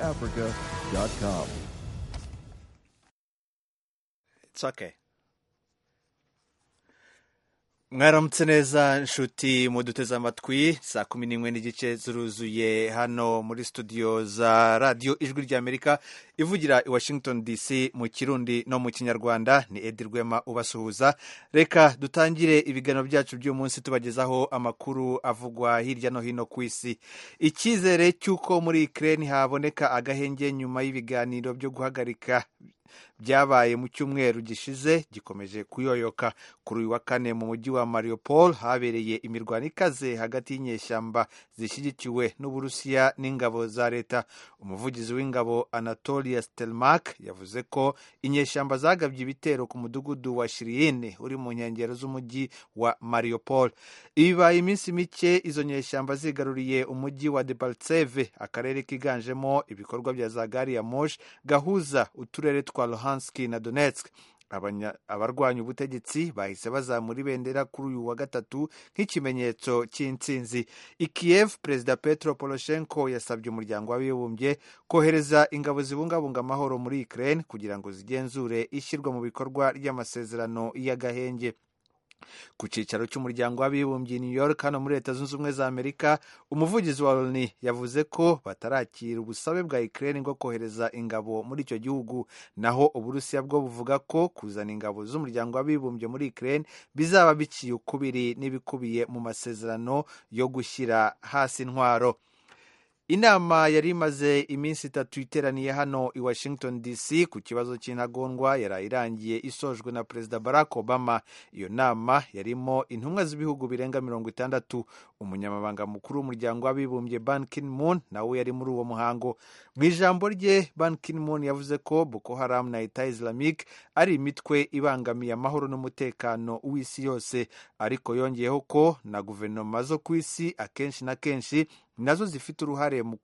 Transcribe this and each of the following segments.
voaafrica.com. It's okay. Mwaramutse neza nshuti muduteze amatwi saa 11:15 zuruzuye hano muri studio za radio Ijwi ry'Amerika ivugira i Washington DC mu Kirundi no mu Kinyarwanda. Ni Edi Rwema ubasuhuza. Reka dutangire ibiganiro byacu by'uyu munsi tubagezaho amakuru avugwa hirya no hino ku isi. Icyizere cy'uko muri Ukraine haboneka agahenge nyuma y'ibiganiro byo guhagarika byabaye mu cyumweru gishize gikomeje kuyoyoka. Kuri uyu wa kane mu mujyi wa Mariupol habereye imirwano ikaze hagati y'inyeshyamba zishyigikiwe n'Uburusiya n'ingabo za leta. Umuvugizi w'ingabo Anatolia Stelmak yavuze ko inyeshyamba zagabye ibitero ku mudugudu wa Shirine uri mu nkengero z'umujyi wa Mariupol. Ibibaye iminsi mike izo nyeshyamba zigaruriye umujyi wa Debaltseve, akarere kiganjemo ibikorwa bya za gari ya moshi gahuza uturere twa Luhansk na Donetsk. Abarwanya ubutegetsi bahise bazamura ibendera kuri uyu wa gatatu nk'ikimenyetso cy'intsinzi. I Kiev, Perezida Petro Poroshenko yasabye umuryango w'abibumbye kohereza ingabo zibungabunga amahoro muri Ukraine kugira ngo zigenzure ishyirwa mu bikorwa ry'amasezerano y'agahenge. Ku cyicaro cy'umuryango w'abibumbye i New York hano muri Leta Zunze Ubumwe za Amerika, umuvugizi wa ONU yavuze ko batarakira ubusabe bwa Ukraine ngo kohereza ingabo muri icyo gihugu. Naho Uburusiya bwo buvuga ko kuzana ingabo z'umuryango w'abibumbye muri Ukraine bizaba biciye ukubiri n'ibikubiye mu masezerano yo gushyira hasi intwaro. Inama yari imaze iminsi 3 iteraniye hano i Washington DC ku kibazo cy'intagondwa yari irangiye isojwe na Perezida Barack Obama. Iyo nama yarimo intumwa z'ibihugu birenga 60. Umunyamabanga mukuru w'umuryango w'abibumbye Ban Ki-moon nawe yari muri uwo muhango. Mu ijambo rye, Ban Ki-moon yavuze ko Boko Haram na Etat Islamique ari imitwe ibangamiye amahoro n'umutekano w'isi yose, ariko yongeyeho ko na guverinoma zo ku isi akenshi na kenshi nazo zifite uruhare mu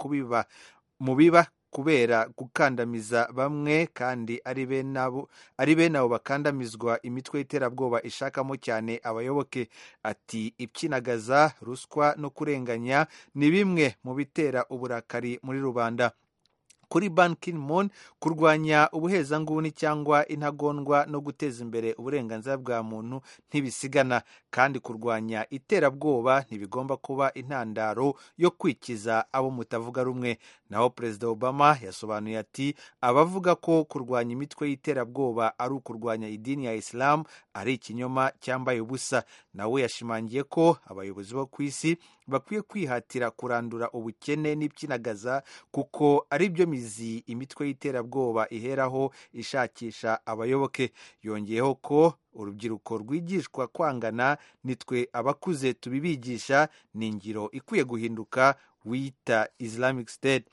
biba kubera gukandamiza bamwe, kandi ari bene abo bakandamizwa imitwe y'iterabwoba ishakamo cyane abayoboke. Ati ipyinagaza, ruswa no kurenganya ni bimwe mu bitera uburakari muri rubanda. Kuri Ban Ki-moon, kurwanya ubuhezanguni cyangwa intagondwa no guteza imbere uburenganzira bwa muntu ntibisigana, kandi kurwanya iterabwoba ntibigomba kuba intandaro yo kwikiza abo mutavuga rumwe. Naho Perezida Obama yasobanuye ati abavuga ko kurwanya imitwe y'iterabwoba ari ukurwanya idini ya Islam ari ikinyoma cyambaye ubusa. Nawe yashimangiye ko abayobozi bo ku isi bakwiye kwihatira kurandura ubukene n'ipyinagaza kuko ari byo mizi imitwe y'iterabwoba iheraho ishakisha abayoboke. Yongeyeho ko urubyiruko rwigishwa kwangana, nitwe abakuze tubibigisha, ni ingiro ikwiye guhinduka wita Islamic State.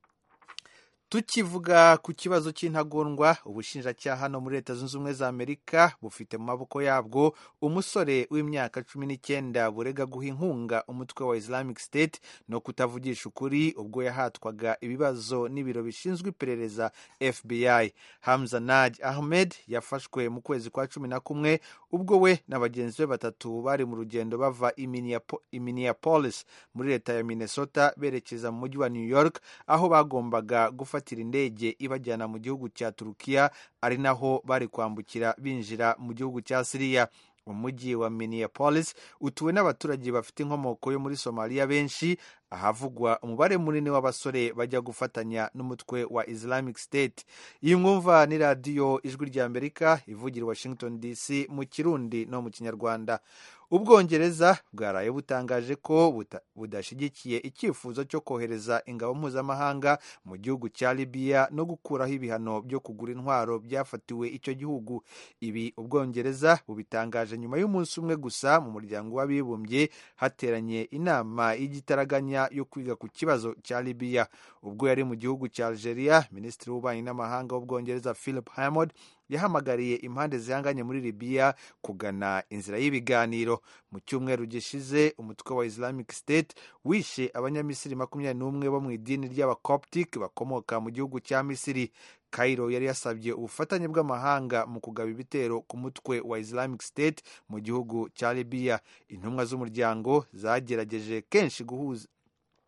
Tukivuga ku kibazo cy'intagondwa, ubushinjacyaha no muri Leta Zunze Ubumwe za Amerika bufite mu maboko yabwo umusore w'imyaka 19 burega guha inkunga umutwe wa Islamic State no kutavugisha ukuri ubwo yahatwaga ibibazo n'ibiro bishinzwe iperereza FBI. Hamza Naj Ahmed yafashwe mu kwezi kwa 11 ubwo we na bagenzi be 3 bari mu rugendo bava i Minneapolis muri leta ya Minnesota berekeza mu mujyi wa New York, aho bagombaga gufatira indege ibajyana mu gihugu cya Turukiya, ari naho bari kwambukira binjira mu gihugu cya Syria. Umujyi wa Minneapolis utuwe n'abaturage bafite inkomoko yo muri Somalia benshi, ahavugwa umubare munini w'abasore bajya gufatanya n'umutwe wa Islamic State. Iyi mwumva ni radio Ijwi ry'Amerika ivugira Washington DC mu Kirundi no mu Kinyarwanda. Ubwongereza bwaraye butangaje ko budashyigikiye icyifuzo cyo kohereza ingabo mpuzamahanga mu gihugu cya Libya no gukuraho ibihano byo kugura intwaro byafatiwe icyo gihugu. Ibi Ubwongereza bubitangaje nyuma y'umunsi umwe gusa mu muryango w'abibumbye hateranye inama y'igitaraganya yo kwiga ku kibazo cya Libya. Ubwo yari mu gihugu cya Algeria, Minisitiri w'Ububanyi n'Amahanga w'Ubwongereza Philip Hammond yahamagariye impande zihanganye muri Libya kugana inzira y'ibiganiro. Mu cyumweru gishize umutwe wa Islamic State wishe abanyamisiri 21 bo mu idini ry'Abakoptic bakomoka mu gihugu cya Misiri. Cairo yari yasabye ubufatanye bw'amahanga mu kugaba ibitero ku mutwe wa Islamic State mu gihugu cya Libya. Intumwa z'umuryango zagerageje kenshi guhuza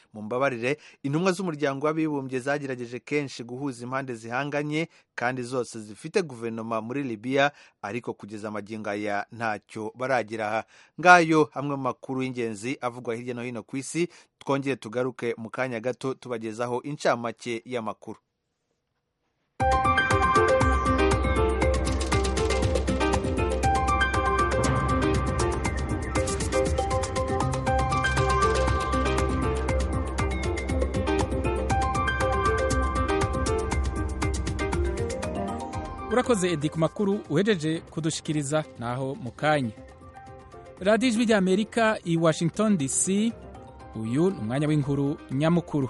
mu mbabarire intumwa z'umuryango w'abibumbye zagerageje kenshi guhuza impande zihanganye kandi zose zifite guverinoma muri Libya ariko kugeza amagingo aya ntacyo baragira. Ngayo hamwe mu makuru y'ingenzi avugwa hirya no hino ku isi. Twongere tugaruke mu kanya gato tubagezaho incamake y'amakuru. Urakoze Edi ku makuru uhejeje kudushikiriza naho mu kanya. Radio Ijwi ry'Amerika i Washington DC, uyu ni umwanya w'inkuru nyamukuru.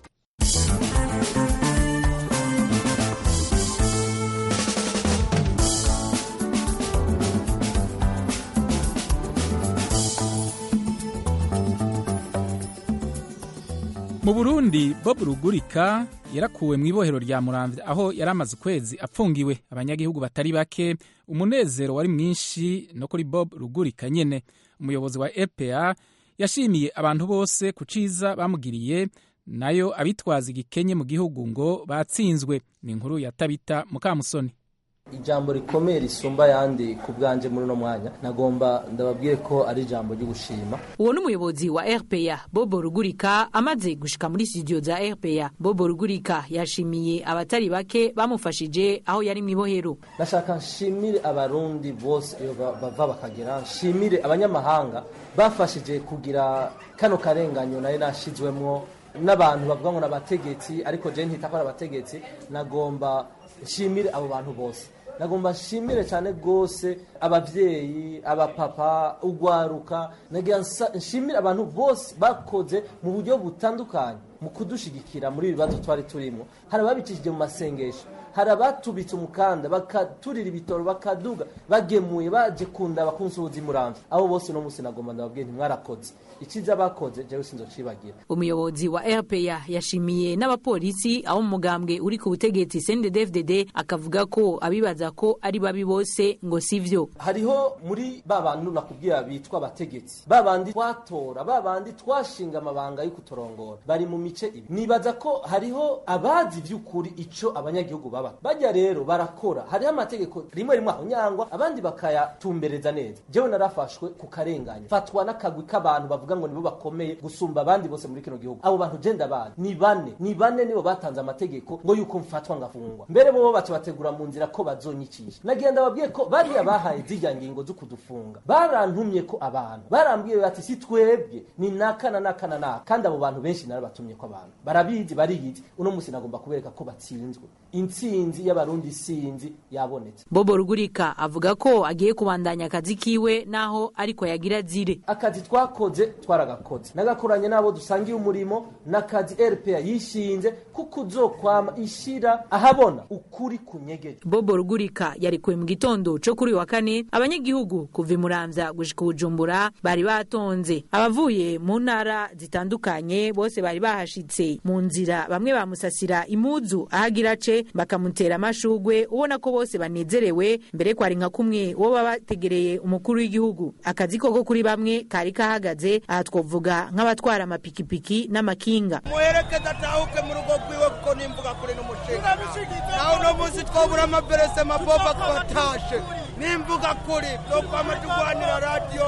Mu Burundi, Bob Rugurika yarakuwe mu ibohero rya Muramvya aho yaramaze ukwezi apfungiwe. Abanyagihugu batari bake umunezero wari mwinshi no kuri Bob Rugurika nyene. Umuyobozi wa RPA yashimiye abantu bose kuciza bamugiriye, nayo abitwaza igikenye mu gihugu ngo batsinzwe. Ni inkuru ya Tabita Mukamusoni. Ijambo rikomeye risumba yandi ku bwanje muri no mwanya nagomba ndababwiye ko ari ijambo ryo gushima. Uwo n'umuyobozi wa RPA Bob Rugurika amaze gushika muri studio za RPA. Bob Rugurika yashimiye abatari bake bamufashije aho yari mu ibohero. Nashaka nshimire abarundi bose bava bakagera, nshimire abanyamahanga bafashije kugira kano karenganyo naye nashizwemwo n'abantu bavuga ngo nabategetsi ariko je ntitako abategetsi. Nagomba nshimire abo bantu bose. Nagomba nshimire cyane gose abavyeyi, abapapa, ugwaruka. Nagira nshimire abantu bose bakoze mu buryo butandukanye mu kudushigikira muri ibibazo twari turimo. Hari ababicishije mu masengesho, hari abatubitse umukanda bakaturira ibitoro bakaduga bagemuye baje kunda bakunsuhuza Muramvya. Abo bose no musi nagomba ndababwiye nti mwarakoze. Ikiza bakoze jewe sinzocibagira. Umuyobozi wa RPA yashimiye n'abapolisi aho mugambwe uri ku butegetsi CNDD-FDD akavuga ko abibaza ko ari babi bose ngo sivyo. Hariho muri babantu nakubwira bitwa abategetsi, babandi twatora, babandi twashinga amabanga y'ukutorongora bari mu mice ibi. Nibaza ko hariho abazi vy'ukuri ico abanyagihugu baba. Bajya rero barakora. Hariho amategeko rimwe aho nyangwa abandi bakayatumbereza neza. Jewe narafashwe ku karenganya. Fatwa n'akagwi k'abantu bavuga ngo nibo bakomeye gusumba abandi bose muri kino gihugu. Abo bantu je ndabana ni bane nibo batanze amategeko ngo yuko mfatwa ngafungwa. Mbere bo bacu bategura mu nzira ko bazonyicisha. Nagenda babwiye ko bari abahaye zijya ngingo zo kudufunga. Barantumye ko abantu barambwiye bati si twebwe ni nakana kandi abo bantu benshi narabatumye ko abantu barabizi bariyizi. Uno musi nagomba kubereka ko batsinzwe. Intsinzi y'abarundi sinzi yabonetse. Bob Rugurika avuga ko agiye kubandanya akazi kiwe naho ariko yagira zire. Akazi twakoze twaragakoze. Nagakoranye nabo dusangiye umurimo n'akazi RPA yishinze kuko uzokwama ishira ahabona ukuri kunyegeje. Bob Rugurika yarikuwe mu gitondo cyo kuri wa kane. Abanyagihugu kuva Muramvya gushika Bujumbura bari batonze. Abavuye mu ntara zitandukanye bose bari bahashitse mu nzira. Bamwe bamusasira imuzu ahagira ce bakamutera amashugwe. Ubona ko bose banezerewe mbere kwari nka kumwe wo babategereye umukuru w'igihugu. Akazi koko kuri bamwe kari kahagaze. Aha twovuga nk'abatwara amapikipiki n'amakinga. Muherekeza atahuke mu rugo kwiwe kuko nimvuga kuri n'umushinga. Naho no muzi twobura amaperese maboba twatashe. Nimvuga kuri byo kwama tugwanira radio.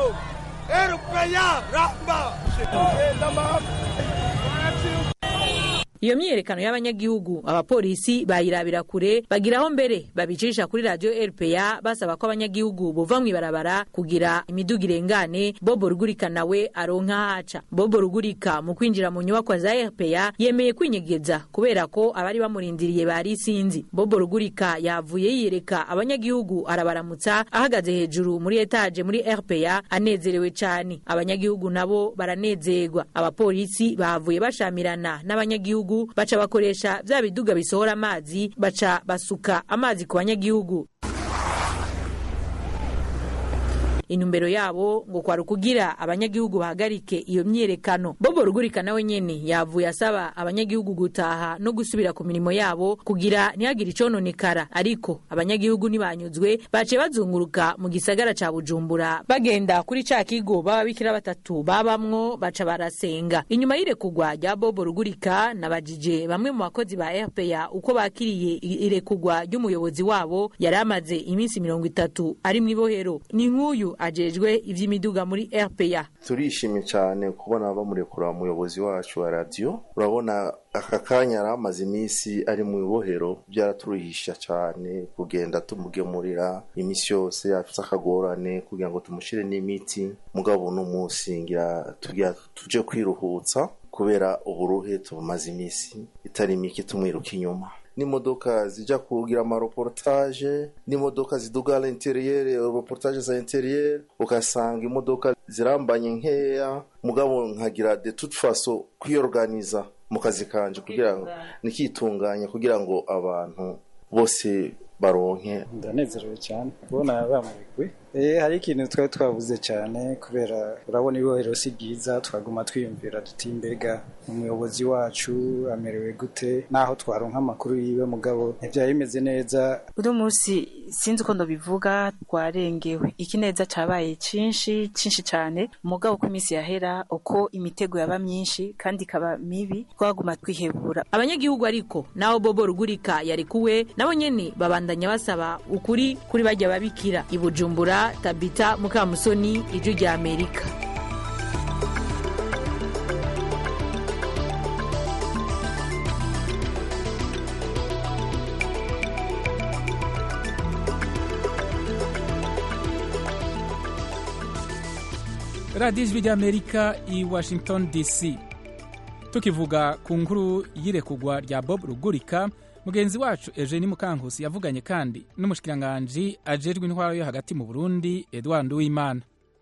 RPA ramba. Iyo myiyerekano y'abanyagihugu abapolisi bayirabira kure bagiraho mbere babicisha kuri radio RPA basaba ko abanyagihugu bova mu ibarabara kugira imiduga irengane. Bob Rugurika nawe aronka haca. Bob Rugurika mu kwinjira mu nyubako za RPA yemeye kwinyegeza kubera ko abari bamurindiriye bari sinzi. Bob Rugurika yavuye yiyereka abanyagihugu arabaramutsa ahagaze hejuru muri etage muri RPA anezerewe cyane. Abanyagihugu nabo baranezerwa. Abapolisi bavuye bashamirana n'abanyagihugu baca bakoresha bya biduga bisohora amazi baca basuka amazi ku banyagihugu. intumbero yabo ngo kwari kugira abanyagihugu bahagarike iyo myiyerekano. Bob Rugurika nawe nyene yavuye asaba abanyagihugu gutaha no gusubira ku mirimo yabo kugira ntihagire icononekara, ariko abanyagihugu ntibanyuzwe, baciye bazunguruka mu gisagara ca Bujumbura bagenda kuri ca kigo b'ababikira batatu babamwo baca barasenga. Inyuma y'irekugwa rya Bob Rugurika nabajije bamwe mu bakozi ba RPA uko bakiriye irekugwa ry'umuyobozi wabo yari amaze iminsi 30 ari mu ibohero. Ni nk'uyu ajejwe ivy'imiduga muri RPA. Turishimye cyane kubona bamurekura umuyobozi wacu wa radio. Urabona aka kanya aramaze iminsi ari mu ibohero, byaraturuhisha cyane kugenda tumugemurira imisi yose afite akagorane kugira ngo tumushire n'imiti. Mugabo n'umunsi ngira tuje kwiruhutsa kubera uburuhe tumaze iminsi itari mike tumwiruka inyuma. N'imodoka zija kugira ama reportage, n'imodoka ziduga à l'intérieur, reportage za intérieur, ukasanga imodoka zirambanye nkeya. Mugabo nkagira de toute façon kwiorganiza mu kazi kanje kugira ngo nikitunganya kugira ngo abantu bose baronke. Ndanezerewe cyane kubona bamurikwe. Hari ikintu twari twavuze cyane kubera urabona ibohero si byiza, twaguma twiyumvira duti mbega umuyobozi wacu amerewe gute, naho twaronka amakuru yiwe mugabo ntivyari bimeze neza. Uno munsi sinzi uko ndobivuga, twarengewe ikineza cabaye cinshi cyane, mugabo ku minsi yahera uko imitego yaba myinshi kandi ikaba mibi twaguma twihebura. Abanyagihugu ariko naho Bob Rugurika yarekuwe nabo nyene babandanya basaba ukuri kuri bajya babikira. I Bujumbura, Tabita Mukamusoni, Ijwi rya Amerika. Radio Ijwi rya Amerika i Washington DC. Tukivuga ku nkuru y'irekugwa rya Bob Rugurika, mugenzi wacu Eugenie Mukankusi yavuganye kandi n'umushikiranganje ajejwe intwaro yo hagati mu Burundi Edouard Uwimana.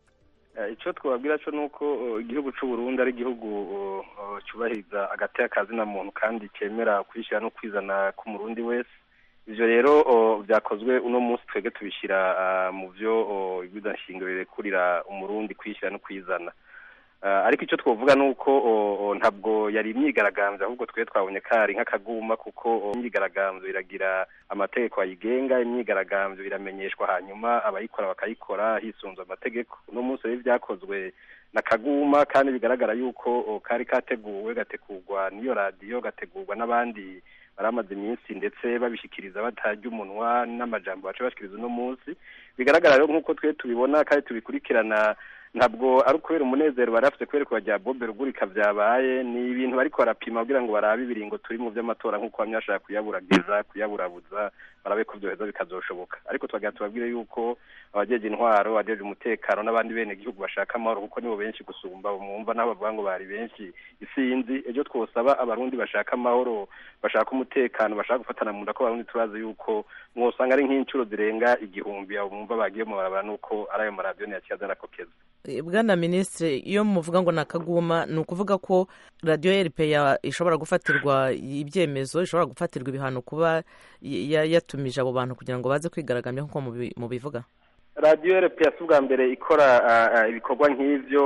Ico twabwira cyo nuko igihugu cy'u Burundi ari igihugu cyubahiriza agateka kazi na muntu kandi cemera kwishira no kwizana ku Murundi wese. Ivyo rero byakozwe uno munsi twege tubishira mu byo igwiza nshingiro rekurira umurundi kwishira no kwizana. Ariko icyo twovuga nuko ntabwo yari imyigaragambyo, ahubwo twe twabonye kari nk'akaguma, kuko imyigaragambyo iragira amategeko ayigenga, imyigaragambyo iramenyeshwa hanyuma abayikora bakayikora hisunzwe amategeko. Uno munsi rero byakozwe nakaguma kandi bigaragara yuko kari kateguwe, gategurwa niyo radio, gategurwa n'abandi baramaze iminsi ndetse babishikiriza batarya umunwa n'amajambo bace bashikiriza uno munsi. Bigaragara rero nk'uko twe tubibona kandi tubikurikirana, ntabwo ari ukubera umunezero barafite kubera ko bajya Bob Rugurika byabaye, ni ibintu bariko barapima kugira ngo barabe ibiringo turi mu by'amatora nk'uko bamyashaka kuyaburabuza barabe ko byoheza bikazoshoboka. Ariko twagira tubabwire yuko abajeje intwaro, abajeje umutekano n'abandi bene igihugu bashaka amahoro, kuko nibo benshi gusumba umwumva n'abavuga ngo bari benshi isinzi. Ejo twosaba abarundi bashaka amahoro, bashaka umutekano, bashaka gufatana mu nda ko abarundi turazi yuko mwosanga ari nk'incuro zirenga 1000 abo mwumva bagiye mu barabara, nuko ari ayo maradiyo yakiyaza nakokeza. Bwana Ministre, iyo muvuga ngo nakaguma ni ukuvuga ko radio RPA ishobora gufatirwa ibyemezo, ishobora gufatirwa ibihano kuba yatumije abo bantu kugira ngo baze kwigaragambya nkuko mubivuga? Radio RPA subwa mbere ikora ibikorwa nk'ivyo,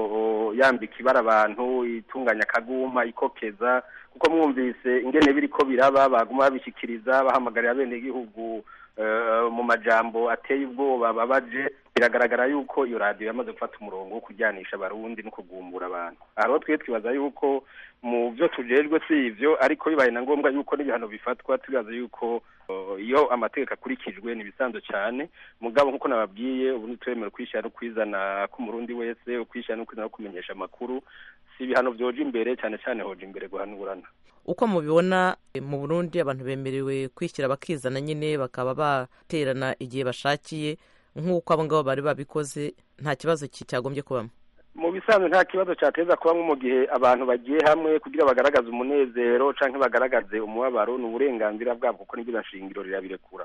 yambika ibara abantu, itunganya kaguma, ikokeza, kuko mwumvise ingene biriko biraba baguma babishikiriza bahamagarira bene igihugu mu majambo ateye ubwoba babaje. Biragaragara yuko iyo radio yamaze gufata umurongo wo kujyanisha abarundi no kugumbura abantu. Aho twe twibaza yuko mu byo tujejwe si ivyo, ariko bibaye na ngombwa yuko n'ibihano bifatwa, tugaza yuko iyo amategeko akurikijwe ni bisanzwe cyane. Mugabo nkuko nababwiye, ubu nitwemera kwishira no kwizana ku Murundi wese, kwishira no kwizana kumenyesha amakuru, si ibihano byoje imbere cyane cyane hoje imbere guhanurana. Uko mubibona mu Burundi abantu bemerewe kwishyira bakizana nyine bakaba baterana igihe bashakiye nk'uko abo ngabo bari babikoze, nta kibazo cyagombye kubamo? Mu bisanzwe nta kibazo cyateza kubamo mu gihe abantu bagiye hamwe kugira bagaragaze umunezero canke bagaragaze umubabaro, n'uburenganzira bwabo kuko n'ibyo nshingiro rirabirekura.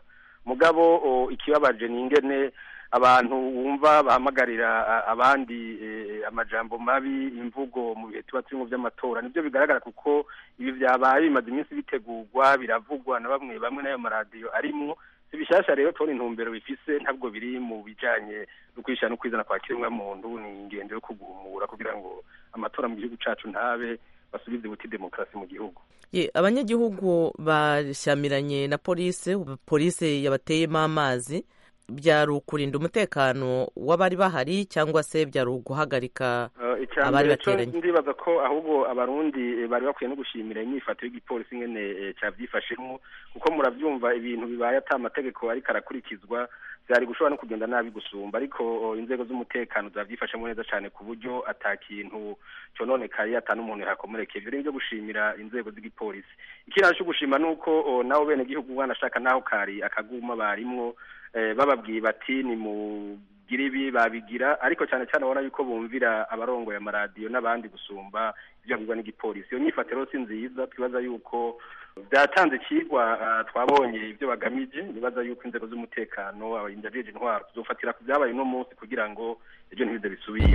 Mugabo ikibabaje ni ingene abantu wumva bahamagarira abandi amajambo mabi, imvugo mu bihe tuba turimo by'amatora. Nibyo bigaragara kuko ibi byabaye bimaze iminsi bitegurwa, biravugwa na bamwe n'ayo maradiyo arimo. si bishasha rero tubona intumbero bifise ntabwo biri mu bijanye no kwishira no kwizana kwa kiremwa muntu, ni ingendo yo kugumura kugira ngo amatora mu gihugu cacu ntabe basubize buti demokrasi mu gihugu. Abanyagihugu bashyamiranye na polisi yabateyemo amazi, byari ukurinda umutekano w'abari bahari cyangwa se byari uguhagarika abari bateranye? Ndibaza ko ahubwo abarundi bari bakwiye no gushimira inyifato y'igipolisi ngene cavyifashemo, kuko muravyumva ibintu bibaye ata amategeko ariko arakurikizwa byari gushobora no kugenda nabi gusumba, ariko inzego z'umutekano zavyifashemo neza cyane ku buryo atakintu cononekaye, ata n'umuntu yakomerekeye. Ivyo ni byo gushimira inzego z'igipolisi. Ikindi cyo gushima nuko naho bene gihugu banashaka naho kari akaguma barimwo bababwiye bati ni mugira ibi babigira, ariko cyane cyane abona yuko bumvira abarongoye amaradiyo n'abandi gusumba ibyo bigwa n'igipolisi. Iyo nyifatiro si nziza, twibaza yuko byatanze ikigwa twabonye ibyo bagamije. Nibaza yuko inzego z'umutekano abarindajeje intwaro tuzofatira ku byabaye uno munsi kugira ngo ibyo ntibize bisubire.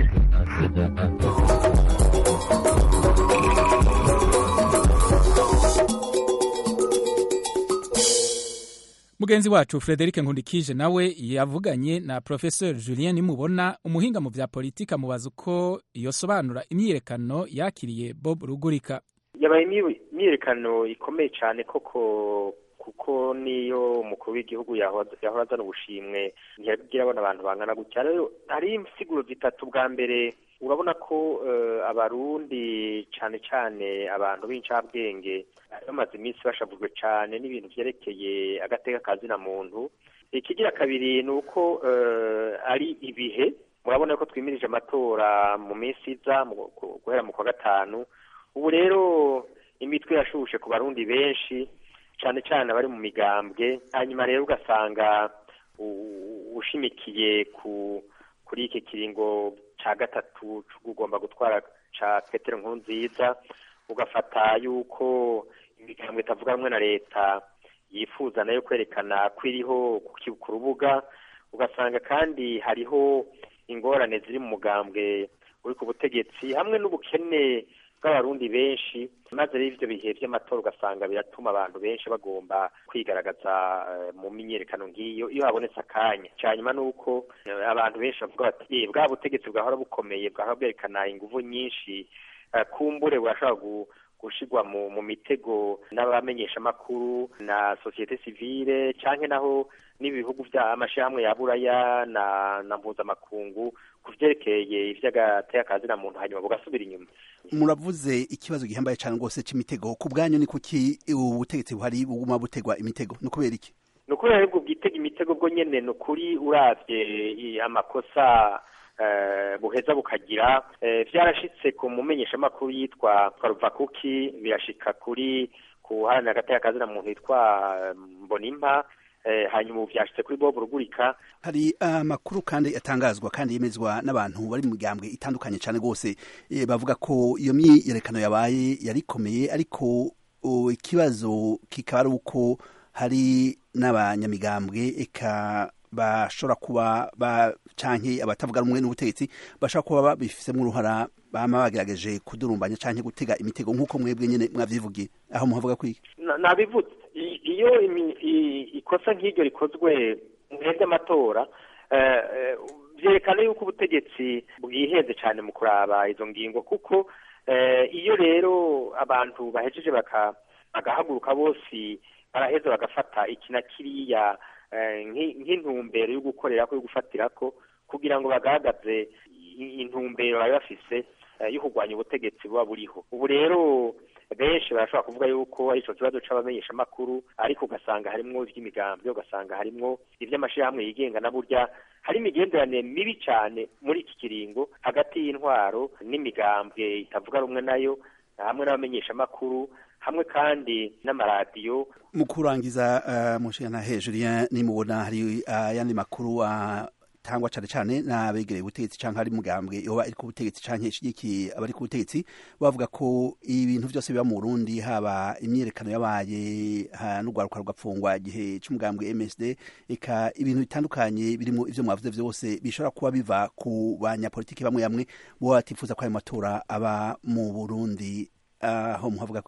Mugenzi wacu Frederic Nkundikije nawe yavuganye na Professeur Julien Nimubona, umuhinga mu vya politika, amubaza uko yosobanura imyiyerekano yakiriye Bob Rugurika. Yabaye imyiyerekano ikomeye cyane koko, kuko niyo umukuru w'igihugu yahora azana ubushimwe ntiyagira abona abantu bangana gutya. Rero hari insiguro zitatu. Bwa mbere urabona ko abarundi cyane cyane abantu b'incabwenge bamaze iminsi bashavujwe cyane n'ibintu vyerekeye agateka kazina muntu. Ikigira kabiri ni uko ari ibihe, murabona ko twimirije amatora mu minsi iza guhera mu kwa gatanu. Ubu rero imitwe yashushe ku barundi benshi cyane cyane abari mu migambwe, hanyuma rero ugasanga ushimikiye kuri iki kiringo ca gatatu ugomba gutwara ca Petero Nkurunziza, ugafata yuko imigambwe itavuga rumwe na leta yifuza nayo kwerekana ko iriho ku rubuga, ugasanga kandi hariho ingorane ziri mu mugambwe uri ku butegetsi hamwe n'ubukene bw'abarundi benshi. Maze rero ivyo bihe vy'amatora ugasanga biratuma abantu benshi bagomba kwigaragaza mu myiyerekano nk'iyo iyo habonetse akanya. Cyanyuma nuko abantu benshi bavuga bati bwa butegetsi bwahora bukomeye bwahora bwerekana inguvu nyinshi, kumbure burashobora gushigwa mu mitego n'abamenyesha makuru na societe civile canke naho n'ibihugu vya amashirahamwe ya buraya na mpuzamakungu kuvyerekeye ivy'agateka kazina muntu, hanyuma bugasubira inyuma. Muravuze ikibazo gihambaye cyane rwose cy'imitego. Ku bwanyu ni kuki ubutegetsi buhari buguma butegwa imitego? Ni kubera iki? Ni ukubera yuko bwitega imitego bwo nyene. Ni ukuri uravye amakosa buheza bukagira, vyarashitse ku mumenyeshamakuru yitwa Ruvakuki, birashika kuri kuharanira agateka kazina muntu yitwa Mbonimpa, hanyuma vyashitse kuri Bob Rugurika. Hari amakuru kandi atangazwa kandi yemezwa n'abantu bari mu migambwe itandukanye cyane rwose, bavuga ko iyo myiyerekano yabaye yarikomeye, ariko ikibazo kikaba ari uko hari n'abanyamigambwe eka bashobora kuba canke abatavuga rumwe n'ubutegetsi bashobora kuba babifisemo uruhara, bama bagerageje kudurumbanya canke gutega imitego nk'uko mwebwe nyene mwavyivugiye. Aho muhavuga kwiki? Nabivuze iyo ikosa nk'iryo rikozwe mu bihe by'amatora, vyerekana yuko ubutegetsi bwihenze cyane mu kuraba izo ngingo, kuko iyo rero abantu bahejeje bagahaguruka bose baraheza bagafata iki na kiriya nk'intumbero yo gukorerako yo gufatirako kugira ngo bagaragaze intumbero bari bafise yo kurwanya ubutegetsi buba buriho. Ubu rero benshi barashobora kuvuga yuko ari ico kibazo c'abamenyesha makuru, ariko ugasanga harimwo ivy'imigambwe, ugasanga harimwo ivy'amashirahamwe yigenga, na burya hari imigenderanire mibi cyane muri iki kiringo hagati y'intwaro n'imigambwe itavuga rumwe nayo, hamwe n'abamenyesha makuru, hamwe kandi n'amaradiyo. Mu kurangiza mushana Julien Nimubona, hari yandi makuru tangwa cyane cyane n'abegereye ubutegetsi canke ari mugambwe yoba ari ku butegetsi canke ishiki abari ku butegetsi, bavuga ko ibintu byose biba mu Burundi, haba imyerekano yabaye n'ugwaruka rugapfungwa igihe c'umugambwe MSD, eka ibintu bitandukanye birimo ivyo mwavuze vyose bishobora kuba biva ku banyapolitiki bamwe bamwe bo batifuza ko ayo matora aba mu Burundi. Aho muhavuga kwiki?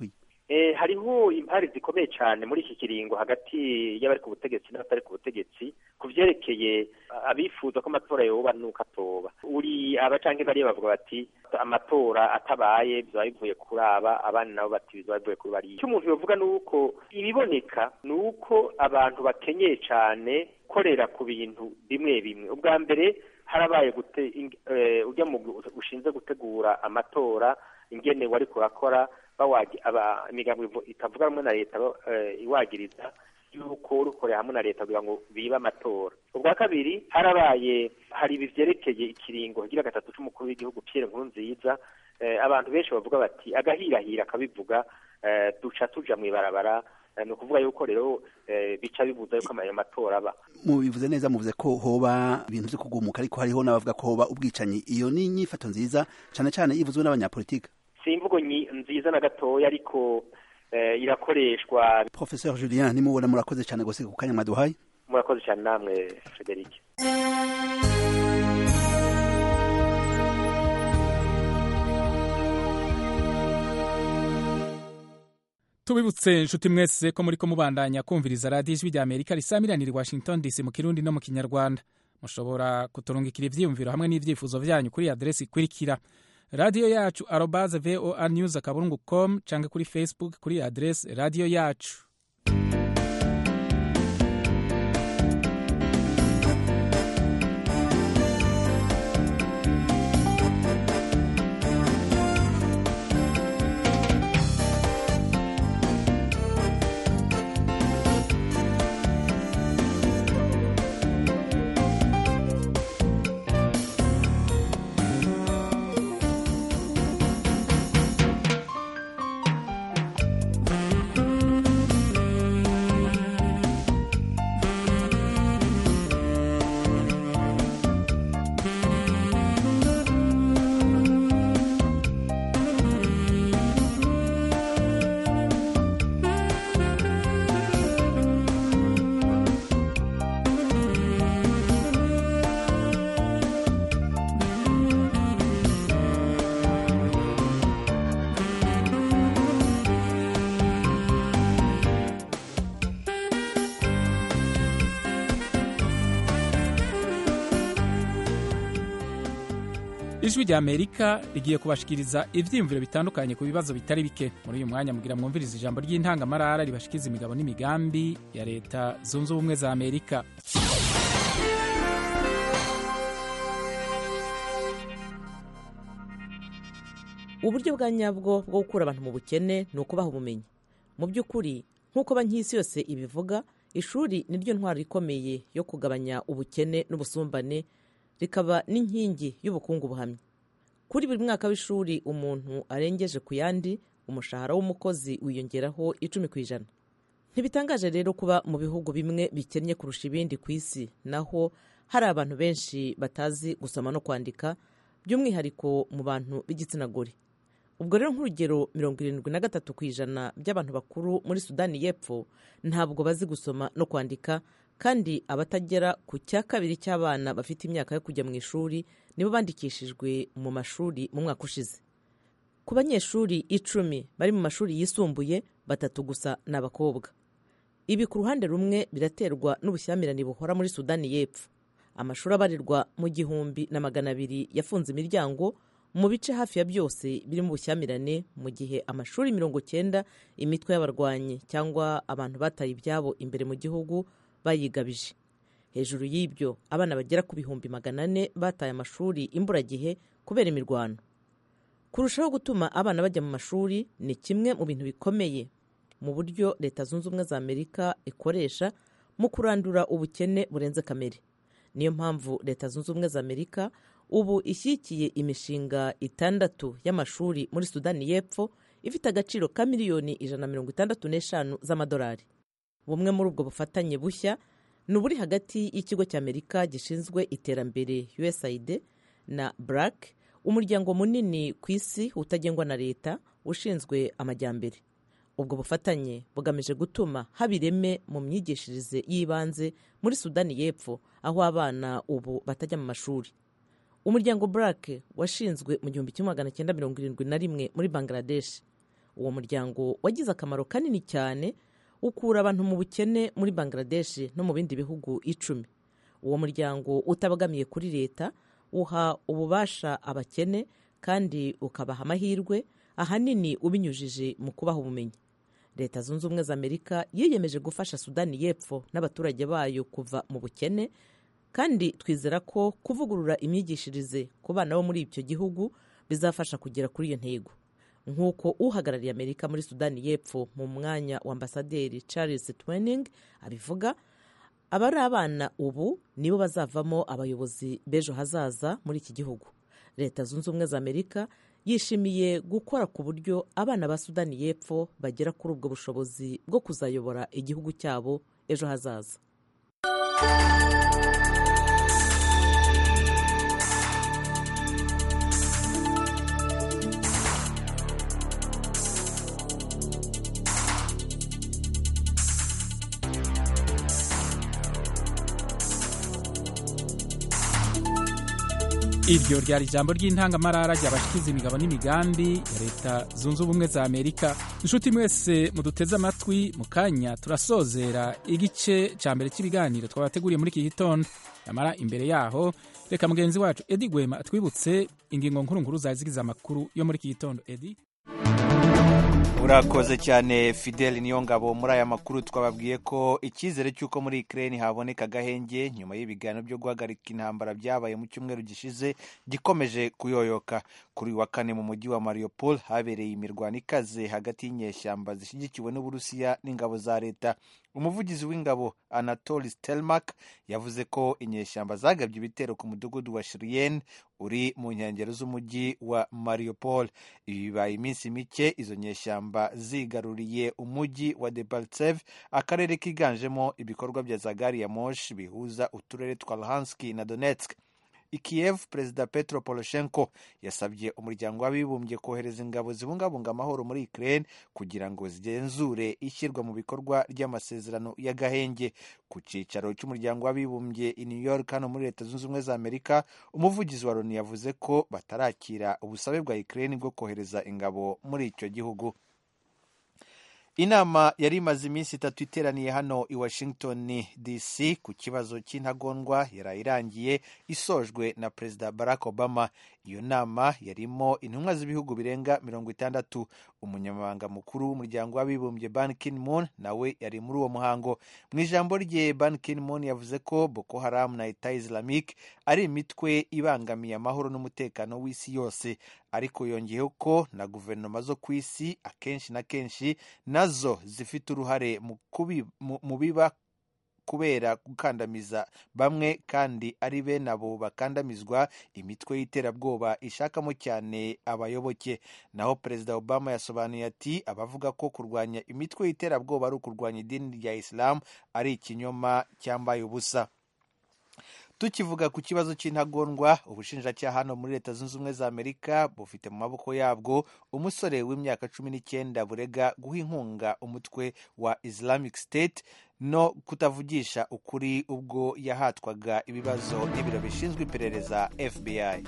hariho impari zikomeye cyane muri iki kiringo hagati y'abari ku butegetsi n'abatari ku butegetsi ku vyerekeye abifuza ko amatora yoba nuko atoba uri abacanke bari bavuga bati amatora atabaye bizaba bivuye kuri abandi nabo bati bizaba bivuye kuri bari icyo umuntu yovuga nuko ibiboneka nuko abantu bakenyeye cyane korera ku bintu bimwe bimwe ubwa mbere harabaye ujya mu ushinzwe gutegura amatora ingene wari kurakora imigambi itavuga rumwe na leta iwagiriza yuko urukorera hamwe na leta kugira ngo bibe amatora ubwa kabiri hari ibivyerekeye ikiringo kigira gatatu c'umukuru w'igihugu Pierre Nkurunziza abantu benshi bavuga bati agahirahira akabivuga duca tuja mw'ibarabara ni ukuvuga yuko rero bica bibuza yuko ayo matora aba mubivuze neza muvuze ko hoba ibintu vyo kugumuka ariko hariho n'abavuga ko hoba ubwicanyi iyo ni inyifato nziza cane cane ivuzwe n'abanyapolitike si imvugo nziza na gatoya ariko irakoreshwa. Professeur Julien nimubona murakoze cyane gose ku kanya mwaduhaye. Murakoze cyane namwe Frederic. Tubibutse inshuti mwese ko muriko mubandanya kumviriza radiyo ijwi rya Amerika risamiranira i Washington DC mu Kirundi no mu Kinyarwanda. Mushobora kuturungikira ivyiyumviro hamwe n'ivyifuzo vyanyu kuri adresi ikurikira radiyo yacu @voanews.com canke kuri Facebook kuri adresi radiyo yacu. Ijwi rya Amerika rigiye kubashikiriza ivyiyumviro bitandukanye ku bibazo bitari bike. Muri uyu mwanya mugira mwumviriza ijambo ry'intangamarara ribashikiza imigabo n'imigambi ya Leta Zunze Ubumwe za Amerika. Uburyo bwa nyabwo bwo gukura abantu mu bukene ni ukubaha ubumenyi. Mu by'ukuri nk'uko banki y'isi yose ibivuga, ishuri niryo ntwaro ikomeye yo kugabanya ubukene n'ubusumbane, rikaba n'inkingi y'ubukungu buhamye. Kuri buri mwaka w'ishuri umuntu arengeje ku yandi, umushahara w'umukozi wiyongeraho 10%. Ntibitangaje rero kuba mu bihugu bimwe bikennye kurusha ibindi ku isi naho hari abantu benshi batazi gusoma no kwandika, by'umwihariko mu bantu b'igitsina gore. Ubwo rero nk'urugero 73% by'abantu bakuru muri Sudani y'Epfo ntabwo bazi gusoma no kwandika, kandi abatagera ku cya kabiri cy'abana bafite imyaka yo kujya mu ishuri nibo bandikishijwe mu mashuri mu mwaka ushize. Ku banyeshuri 10 bari mu mashuri yisumbuye 3 gusa n'abakobwa. Ibi ku ruhande rumwe biraterwa n'ubushyamirane buhora muri Sudani y'Epfo. Amashuri abarirwa mu 1,200 yafunze imiryango mu bice hafi ya byose biri mu bushyamirane, mu gihe amashuri 90 imitwe y'abarwanyi cyangwa abantu bataye ibyabo imbere mu gihugu bayigabije. Hejuru y'ibyo abana bagera ku 400 bataye amashuri imburagihe kubera imirwano. Kurushaho gutuma abana bajya mu mashuri ni kimwe mu bintu bikomeye mu buryo Leta Zunze Ubumwe za Amerika ikoresha mu kurandura ubukene burenze kamere. Niyo mpamvu Leta Zunze Ubumwe za Amerika ubu ishyigikiye imishinga 6 y'amashuri muri Sudani y'Epfo ifite agaciro ka miliyoni 165 z'amadolari. Bumwe muri ubwo bufatanye bushya ni uburi hagati y'ikigo cy'Amerika gishinzwe iterambere USAID na BRAC, umuryango munini ku isi utagengwa na leta ushinzwe amajyambere. Ubwo bufatanye bugamije gutuma habireme mu myigishirize y'ibanze muri Sudani y'Epfo aho abana ubu batajya mu mashuri. Umuryango BRAC washinzwe mu 1971 muri Bangladesh. uwo muryango wagize akamaro kanini cyane, ukura abantu mu bukene muri Bangladesh no mu bindi bihugu 10. uwo muryango utabagamiye kuri leta uha ububasha abakene kandi ukabaha amahirwe, ahanini ubinyujije mu kubaha ubumenyi. Leta Zunze Ubumwe za Amerika yiyemeje gufasha Sudani y'Epfo n'abaturage bayo kuva mu bukene, kandi twizera ko kuvugurura imyigishirize ku bana bo muri icyo gihugu bizafasha kugera kuri iyo ntego. Nk'uko uhagarariye Amerika muri Sudani y'Epfo mu mwanya wa Ambasaderi Charles Twining abivuga, abari abana ubu nibo bazavamo abayobozi b'ejo hazaza muri iki gihugu. Leta Zunze Ubumwe za Amerika yishimiye gukora ku buryo abana ba Sudani y'Epfo bagera kuri ubwo bushobozi bwo kuzayobora igihugu cyabo ejo hazaza. Iryo ryari ijambo ry'intangamarara ry'abashikiza imigabo n'imigambi ya Leta Zunze Ubumwe za Amerika. Inshuti mwese muduteze amatwi, mu kanya turasozera igice cya mbere cy'ibiganiro twabateguriye muri iki gitondo. Yamara imbere yaho reka mugenzi wacu Edi Gwema atwibutse ingingo nkuru zazigiza amakuru yo muri iki gitondo. Edi, urakoze cyane Fidel Niyongabo. Muri aya makuru twababwiye ko icyizere cy'uko muri Ukraine haboneka agahenge nyuma y'ibiganiro byo guhagarika intambara byabaye mu cyumweru gishize gikomeje kuyoyoka. Kuri wa kane mu mujyi wa Mariupol habereye imirwano ikaze hagati y'inyeshyamba zishyigikiwe n'Uburusiya n'ingabo za leta. Umuvugizi w'ingabo Anatoly Stelmak yavuze ko inyeshyamba zagabye ibitero ku mudugudu wa Shirien uri mu nkengero z'umujyi wa Mariupol. Ibi bibaye iminsi mike izo nyeshyamba zigaruriye umujyi wa Debaltseve, akarere kiganjemo ibikorwa bya Zagari ya Mosh bihuza uturere twa Luhansk na Donetsk. I Kiev, Perezida Petro Poroshenko yasabye umuryango w'abibumbye kohereza ingabo zibungabunga amahoro muri Ukraine kugira ngo zigenzure ishyirwa mu bikorwa ry'amasezerano y'agahenge. Ku cyicaro cy'umuryango w'abibumbye i New York hano muri Leta Zunze Ubumwe za Amerika, umuvugizi wa Loni yavuze ko batarakira ubusabe bwa Ukraine bwo kohereza ingabo muri icyo gihugu. Inama yari imaze iminsi 3 iteraniye hano i Washington DC ku kibazo cy'intagondwa yarayirangiye isojwe na Perezida Barack Obama. Iyo nama yarimo intumwa z'ibihugu birenga 60. Umunyamabanga mukuru w'umuryango w'abibumbye Ban Ki-moon nawe yari muri uwo muhango. Mu ijambo rye, Ban Ki-moon yavuze ko Boko Haram na Etat Islamique ari imitwe ibangamiye amahoro n'umutekano w'isi yose, ariko yongeyeho ko na guverinoma zo ku isi akenshi na kenshi nazo zifite uruhare mu biba kubera gukandamiza bamwe, kandi ari bene abo bakandamizwa imitwe y'iterabwoba ishakamo cyane abayoboke. Naho Perezida Obama yasobanuye ati abavuga ko kurwanya imitwe y'iterabwoba ari ukurwanya idini rya Islam ari ikinyoma cyambaye ubusa. Tukivuga ku kibazo cy'intagondwa, ubushinjacyaha hano muri Leta Zunze Ubumwe za Amerika bufite mu maboko yabwo umusore w'imyaka 19 burega guha inkunga umutwe wa Islamic State no kutavugisha ukuri ubwo yahatwaga ibibazo n'ibiro bishinzwe iperereza FBI.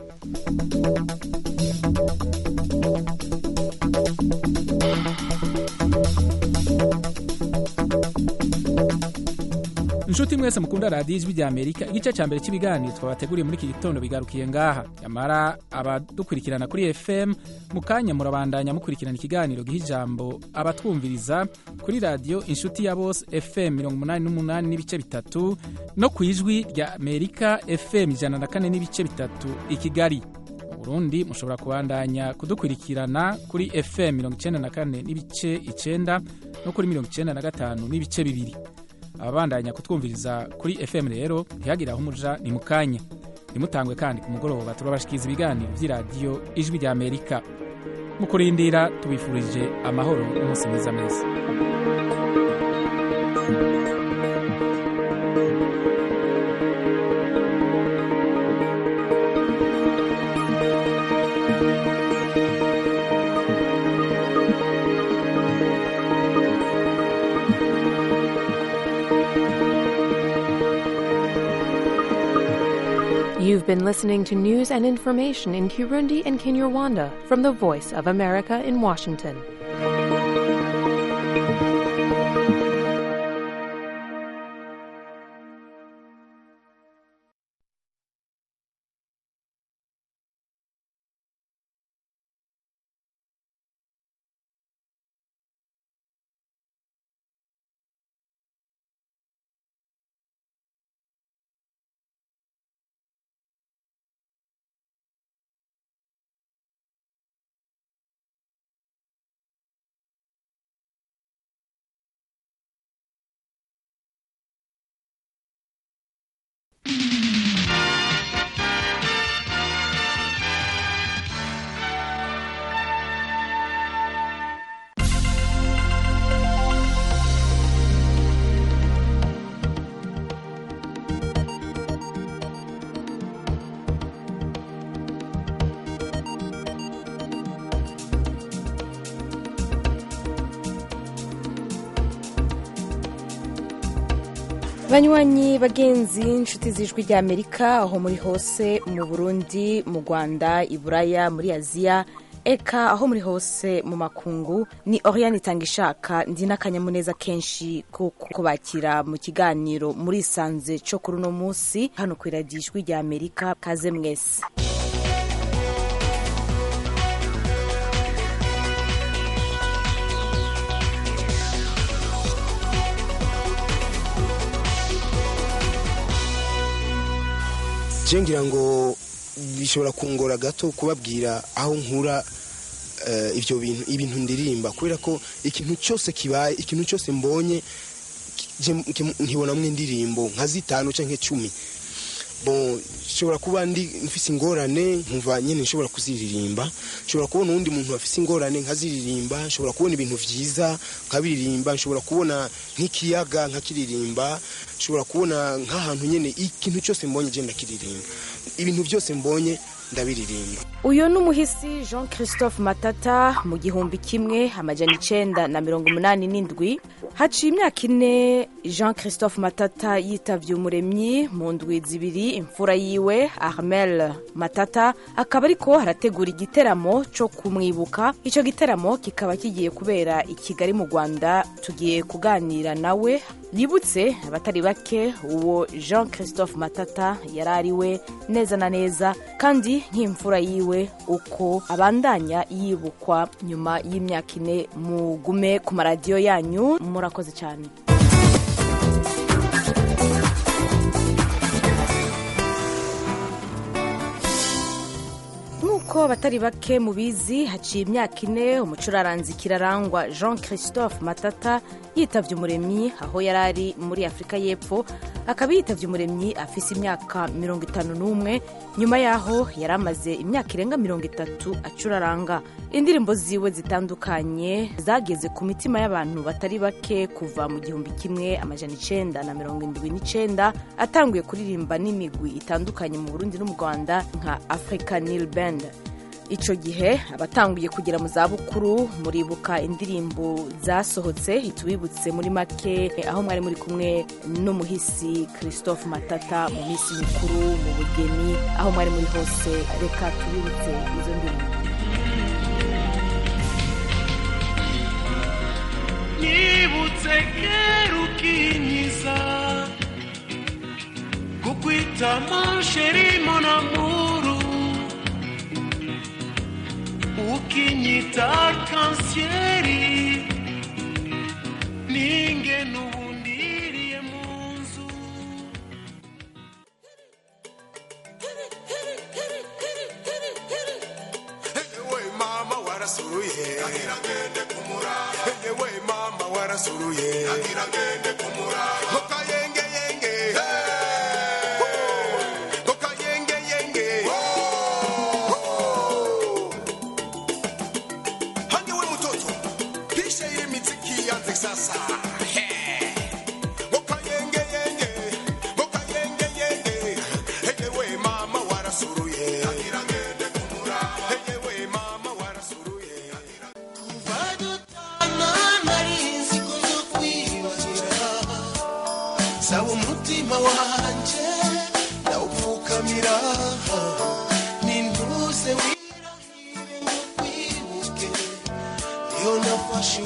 inshuti mwese mukunda radiyo ijwi rya Amerika, igice cya mbere cy'ibiganiro twabateguriye muri iki gitondo bigarukiye ngaha. Yamara abadukurikirana kuri FM mu kanya murabandanya mukurikirana ikiganiro giha ijambo abatwumviriza kuri radiyo Inshuti ya Bose FM 88 n'ibice bitatu no ku ijwi rya Amerika FM 104 n'ibice bitatu i Kigali. Mu Burundi mushobora kubandanya kudukurikirana kuri FM 94 n'ibice 9 no kuri 95 n'ibice 2. Ababandanya kutwumviriza kuri FM rero ntihagira aho umuja ni mukanya. Nimutangwe kandi ku mugoroba turabashikiza ibiganiro by'iradiyo Ijwi rya Amerika. Mu kurindira tubifurije amahoro n'umunsi mwiza mwese. You've been listening to news and information in Kirundi and Kinyarwanda from the Voice of America in Washington. banywanyi bagenzi inshuti z'ijwi rya Amerika aho muri hose mu Burundi mu Rwanda i Buraya muri Aziya eka aho muri hose mu makungu ni Oriane Itangishaka ndi n'akanyamuneza kenshi kubakira mu kiganiro muri sanze cyo kuri uno munsi hano ku radio ijwi rya Amerika kaze mwese. ngira ngo bishobora kungora gato kubabwira aho nkura ibintu ndirimba kubera ko ikintu cyose kibaye ikintu cyose mbonye nkibona mwe indirimbo nka 5 canke 10 bon shobora kuba mfise ingorane nkumva nyene nshobora kuziririmba shobora kubona undi muntu afise ingorane nkaziririmba shobora kubona ibintu vyiza nkabiririmba shobora kubona nk'ikiyaga nkakiririmba shobora kubona nk'ahantu nyene ikintu cyose mbonye je ndakiririmba ibintu byose mbonye ndabiririmba. Uyo n'umuhisi Jean Christophe Matata mu 1987 haciye imyaka 4 Jean Christophe Matata yitavye umuremyi mu ndwi zibiri imfura yiwe Armel Matata akaba ariko harategura igiteramo cyo kumwibuka. Ico giteramo kikaba kigiye kubera i Kigali mu Rwanda. Tugiye kuganira nawe yibutse abatari bake uwo Jean Christophe Matata yarariwe neza na neza kandi nk'imfura yiwe uko abandanya yibukwa nyuma y'imyaka 4. Mugume ku maradiyo yanyu murakoze cyane. Ko batari bake mubizi haciye imyaka 4 umucuraranzi kirarangwa Jean Christophe Matata yitavye umuremyi aho yarari muri Afrika y'Epfo akaba yitavye umuremyi afise imyaka 51 nyuma yaho yaramaze imyaka irenga 30 acuraranga. Indirimbo ziwe zitandukanye zageze ku mitima y'abantu batari bake kuva mu 1979 atanguye kuririmba n'imigwi itandukanye mu Burundi no mu Rwanda nka African Nil Band. Ico gihe abatanguye kugira mu zabukuru muribuka indirimbo zasohotse itubibutse muri make aho mwari muri kumwe n'umuhisi Christophe Matata mu misi mikuru mu bugeni aho mwari muri hose reka tubibutse izo ndirimbo. Nibutse kerukinyiza kukwita mon chéri mon amour ukinyita arc-en-ciel ninge n'ubundiriye mu nzu. Ewe mama warasuruye agira gende kumura ewe mama warasuruye agira gende kumura kokayenge yenge kokayenge yenge sasa kokayenge yenge ewe mama warasuruye agira gende kumura ewe mama warasuruye kuvadutana narizi kuzokwibagera sawa umutima wanje nawupfukamira nintuze wirahire ngo kwibuke iyo nafashe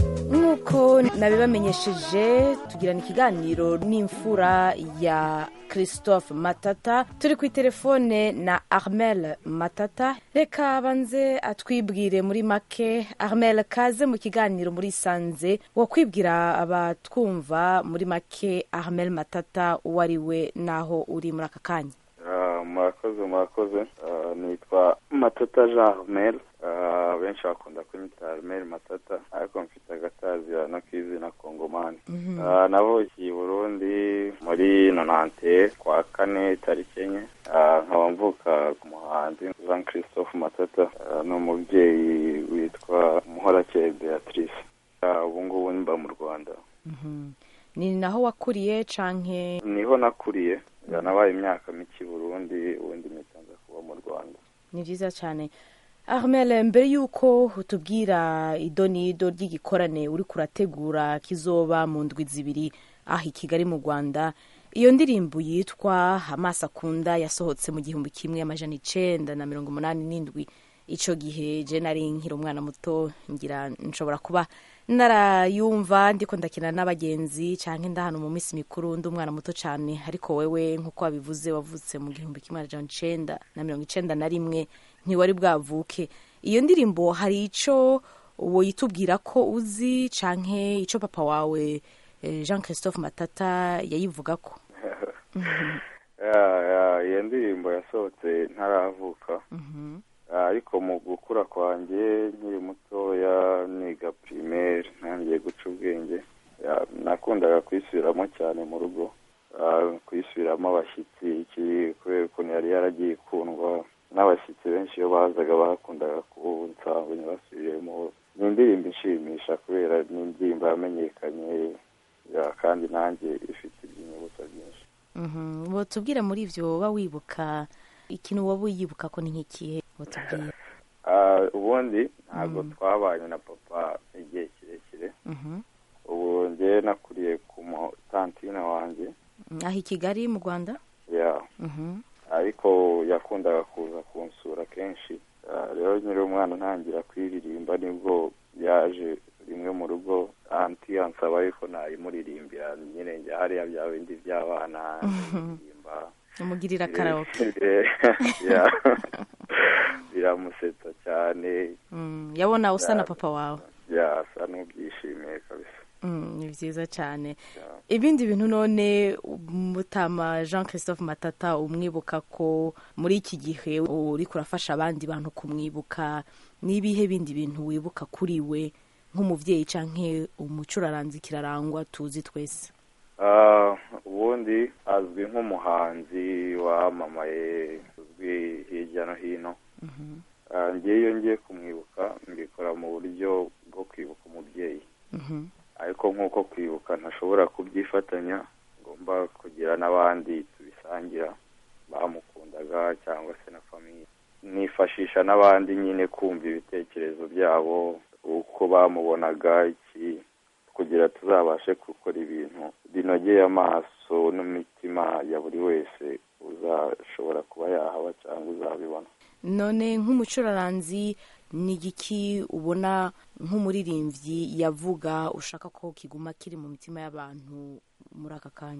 nabibamenyesheje tugirana ikiganiro n'imfura ya Christophe Matata. Turi ku telefone na Armel Matata. Reka banze atwibwire muri make. Armel, kaze mu kiganiro muri Sanze. Wakwibwira abatwumva muri make Armel Matata uwariwe naho uri muri aka kanya? Murakoze. Nitwa Matata Jean Armel. Benshi bakunda kunyita Armel Matata, ariko mfite agatazira no kwizina Kongomani. Navukiye i Burundi muri 90 kwa 4 tariki enye. Nkaba mvuka ku muhanzi Jean Christophe Matata n'umubyeyi witwa Muhorakeye Beatrice. Ubu ngubu mba mu Rwanda. Ni naho wakuriye canke? Niho nakuriye. Nabaye imyaka mike i Burundi, ubundi mpita kuba mu Rwanda. Ni byiza cyane. Armel, mbere yuko utubwira idonido ry'igikorane uri kurategura kizoba mu ndwi zibiri aho i Kigali mu Rwanda, iyo ndirimbo yitwa Amaso Akunda yasohotse mu 1987. Ico gihe je nari nkiri umwana muto, ngira nshobora kuba narayumva ndiko ndakina n'abagenzi canke ndahano mu minsi mikuru ndi umwana muto cyane, ariko wewe nkuko wabivuze wavutse mu 1991 ntiwari bwavuke. Iyo ndirimbo hari ico woyitubwira ko uzi canke ico papa wawe Jean Christophe Matata yayivugako? Iyo ndirimbo yasohotse ntaravuka, ariko mu gukura kwanjye nkiri mutoya niga primaire ntangiye guca ubwenge, nakundaga kwisubiramo cyane mu rugo, kwisubiramo abashyitsi kubera ukuntu yari yaragiye ikundwa n'abashyitsi benshi. Iyo bazaga bakundaga kunsanga ntibasubiremo. Ni indirimbo ishimisha kubera ni indirimbo yamenyekanye, kandi nanjye ifite iby'inyibutso byinshi. Tubwira muri ivyo woba wibuka ikintu waba wibuka ko ni nk'ikihe? Tubwira. Ubundi ntabwo twabanye na papa igihe kirekire. Ubu njye nakuriye ku tantine wanjye aho i Kigali mu Rwanda. Ariko yakundaga kuza kunsura kenshi. Rero nyiri umwana ntangira kwiririmba nibwo yaje rimwe mu rugo, anti ansaba yuko nayimuririmbira nyine njya hariya bya bindi by'abana ndirimba, umugirira karaoke. Biramusetsa cyane. Yabona usa na papa wawe? Asa n'ubyishimiye kabisa. Ni byiza cyane. Ibindi bintu none Mutama Jean Christophe Matata umwibuka ko muri iki gihe uri kurafasha abandi bantu kumwibuka, nibihe bindi bintu wibuka kuri we nk'umuvyeyi canke umucuraranzi kirarangwa tuzi twese? Ubundi azwi nk'umuhanzi wamamaye, uzwi hirya no hino. Ngewe ngiye kumwibuka mbikora mu buryo bwo kwibuka umubyeyi, ariko nk'uko kwibuka ntashobora kubyifatanya, ngomba kugira n'abandi tubisangira bamukundaga cyangwa se na famiye. Nifashisha n'abandi nyine kumva ibitekerezo byabo, uko bamubonaga kugira tuzabashe gukora ibintu binogeye amaso n'imitima ya buri wese uzashobora kuba yahaba cyangwa uzabibona. None nk'umucuraranzi ni igiki ubona nk'umuririmbyi yavuga ushaka ko kiguma kiri mu mitima y'abantu muri aka kanya?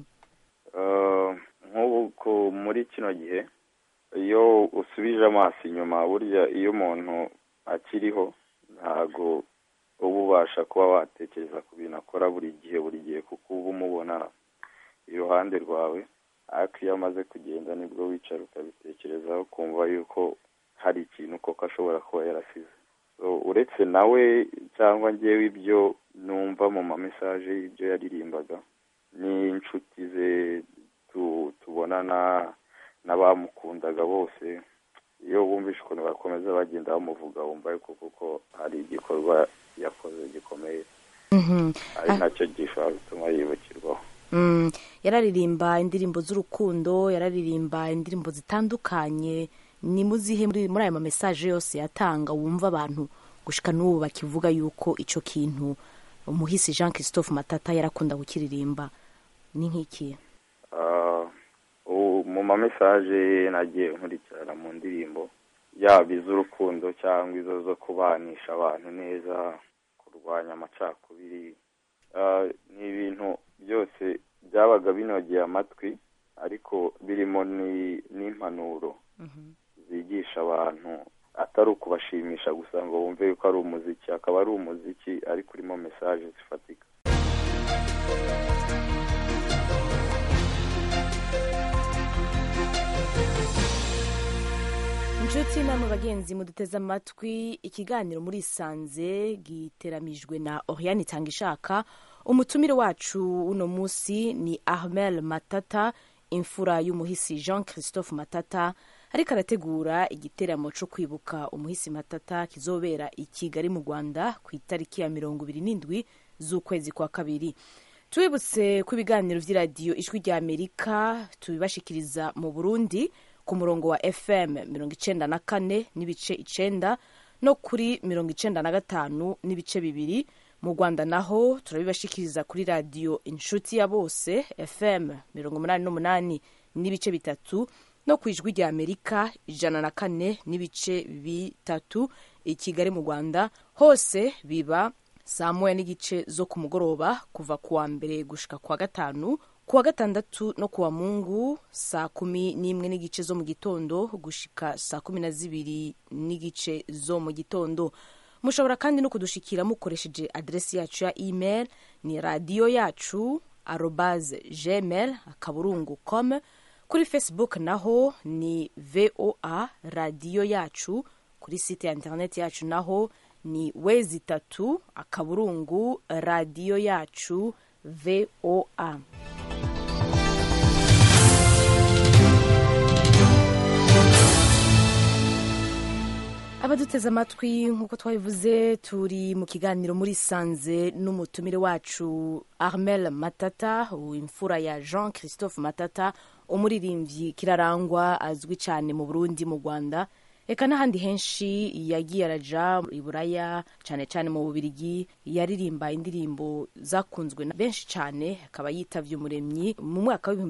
Nk'ubu muri kino gihe iyo usubije amaso inyuma, burya iyo umuntu akiriho ntago uba ubasha kuba watekereza ku bintu akora buri gihe kuko uba umubona iruhande rwawe, ariko iyo amaze kugenda nibwo wicara ukabitekerezaho ukumva yuko hari ikintu koko ashobora kuba yarasize. Uretse nawe cyangwa njyewe ibyo numva mu mamesaje y'ibyo yaririmbaga, ni inshuti ze tubonana n'abamukundaga bose, iyo bumvishe ukuntu bakomeza bagenda bamuvuga wumva yuko kuko hari igikorwa yakoze gikomeye, ari nacyo gishobora gutuma yibukirwaho. Yararirimba indirimbo z'urukundo, yararirimba indirimbo zitandukanye. Ni muzihe muri aya mamesaje yose yatanga wumva abantu gushika n'ubu bakivuga yuko ico kintu umuhisi Jean Christophe Matata yarakunda gukiririmba ni nk'iki? Mu mamesaje nagiye nkurikirana mu ndirimbo, yaba iz'urukundo cyangwa izo zo kubanisha abantu neza, kurwanya amacakubiri, ni ibintu byose byabaga binogeye amatwi ariko birimo n'impanuro zigisha abantu atari ukubashimisha gusa ngo bumve yuko ari umuziki, akaba ari umuziki ariko urimo mesaje zifatika. inshuti namwe bagenzi muduteze amatwi, ikiganiro muri Isanze giteramijwe na Oriane Itangishaka. Umutumire wacu uno munsi ni Armel Matata, imfura y'umuhisi Jean Christophe Matata, ariko arategura igiteramo cyo kwibuka umuhisi Matata kizobera i Kigali mu Rwanda ku itariki ya 27 z'ukwezi kwa kabiri. Twibutse ku biganiro vy'iradiyo Ijwi rya Amerika tubibashikiriza mu Burundi ku murongo wa FM 94 n'ibice 9 no kuri 95 n'ibice 2. Mu Rwanda naho turabibashikiriza kuri radio Inshuti ya Bose FM 88 n'ibice 3 no ku Ijwi rya Amerika 104 n'ibice 3 i Kigali mu Rwanda. Hose biba saa moya n'igice zo ku mugoroba kuva kuwa mbere gushika kuwa gatanu, kuwa gatandatu no kuwa Mungu saa 11 n'igice zo mu gitondo gushika saa 12 n'igice zo mu gitondo. Mushobora kandi no kudushikira mukoresheje adresi yacu ya email ni radioyacu@gmail.com. Kuri Facebook naho ni VOA Radio Yacu. Kuri site ya internet yacu naho ni www.radio yacu VOA. Abaduteze amatwi nkuko twabivuze, turi mu kiganiro muri Isanze n'umutumire wacu Armel Matata, imfura ya Jean Christophe Matata, umuririmbyi kirarangwa azwi cyane mu Burundi, mu Rwanda, eka n'ahandi henshi yagiye araja i Buraya, cyane cyane mu Bubiligi. Yaririmba indirimbo zakunzwe na benshi cyane, akaba yitavye umuremyi mu mwaka wa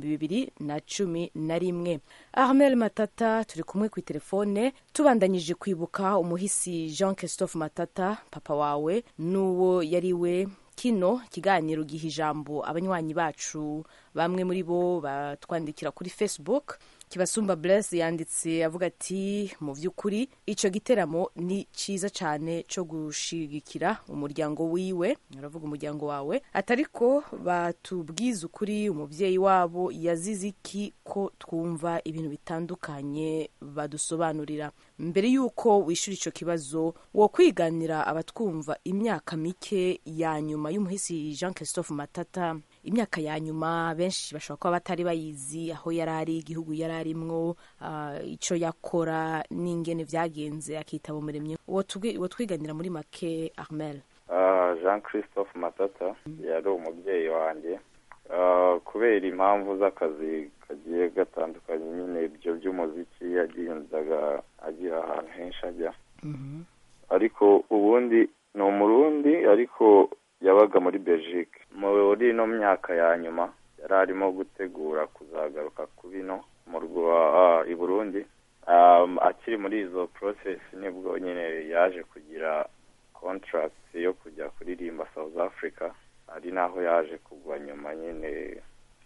2011. Armel Matata turi kumwe ku telefone tubandanyije kwibuka umuhisi Jean Christophe Matata, papa wawe n'uwo yariwe. Kino kiganiro giha ijambo abanywanyi bacu, bamwe muri bo batwandikira kuri Facebook. Kibasumba Bless yanditse avuga ati mu vy'ukuri ico giteramo ni ciza cyane cyo gushigikira umuryango wiwe, aravuga umuryango wawe, atariko batubwiza ukuri umuvyeyi wabo yazize iki ko twumva ibintu bitandukanye badusobanurira. Mbere yuko wishura ico kibazo, wo kwiganira abatwumva imyaka mike ya nyuma y'umuhisi Jean Christophe Matata. Imyaka ya nyuma benshi bashobora kuba batari bayizi, aho yarari, igihugu yararimwo, ico yakora n'ingene vyagenze akitaba umuremyi. Wo twiganira muri make Armel. Jean Christophe Matata yari umubyeyi wanjye, kubera impamvu z'akazi kagiye gatandukanye, nyine ibyo by'umuziki yagendaga agira ahantu henshi ajya. Ariko ubundi ni Umurundi, ariko yabaga muri Belgique. Muri ino myaka ya nyuma yari arimo gutegura kuzagaruka ku bino mu Rwanda i Burundi. Akiri muri izo process nibwo nyine yaje kugira contract yo kujya kuririmba South Africa, ari naho yaje kugwa nyuma nyine.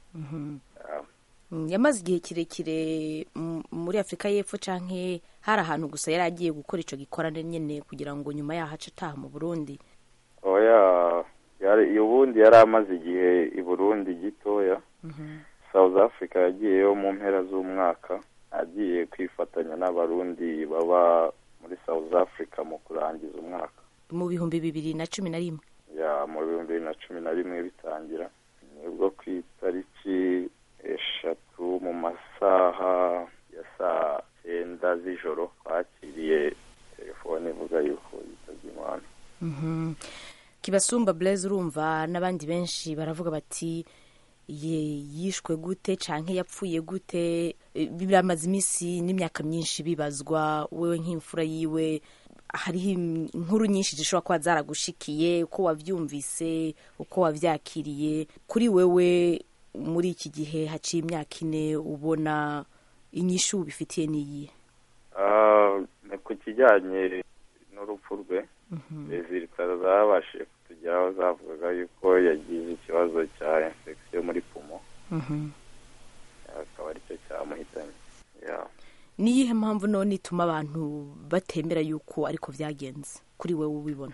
Yamaze igihe kirekire muri Afrika y'Epfo canke hari ahantu gusa yari agiye gukora ico gikorane nyene kugira ngo nyuma yaho ace ataha mu Burundi? Oya, ubundi yari amaze igihe i Burundi gitoya. South Africa yagiyeyo mu mpera z'umwaka, agiye kwifatanya n'abarundi baba muri South Africa mu kurangiza umwaka mu 2011. Ya, mu 2011 bitangira, nibwo ku itariki 3 mu masaha ya saa 9 z'ijoro bakiriye telefone ivuga yuko yitabye Imana. Kibasumba Blaise, urumva n'abandi benshi baravuga bati yishwe gute canke yapfuye gute? Biramaze imisi n'imyaka myinshi bibazwa. Wewe nk'imfura yiwe, hariho inkuru nyinshi zishobora kuba zaragushikiye, uko wavyumvise, uko wavyakiriye. Kuri wewe muri iki gihe haciye imyaka 4, ubona inyishu bifitiye niyi? Ku kijyanye n'urupfu rwe, rezilita zabashije kutugeraho zavugaga yuko yagize ikibazo cya infection muri pumo. akaba aricyo cyamuhitanye. ni iyihe mpamvu none ituma abantu batemera yuko ariko byagenze kuri wowe ubibona?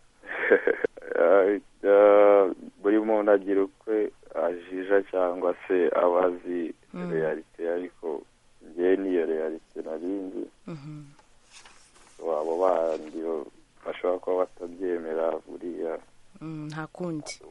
buri muntu agira ukwe ajija cyangwa se abazi realite, ariko njyewe niyo realite narinzi. abo bandi bashobora kuba batabyemera buriya nta kundi.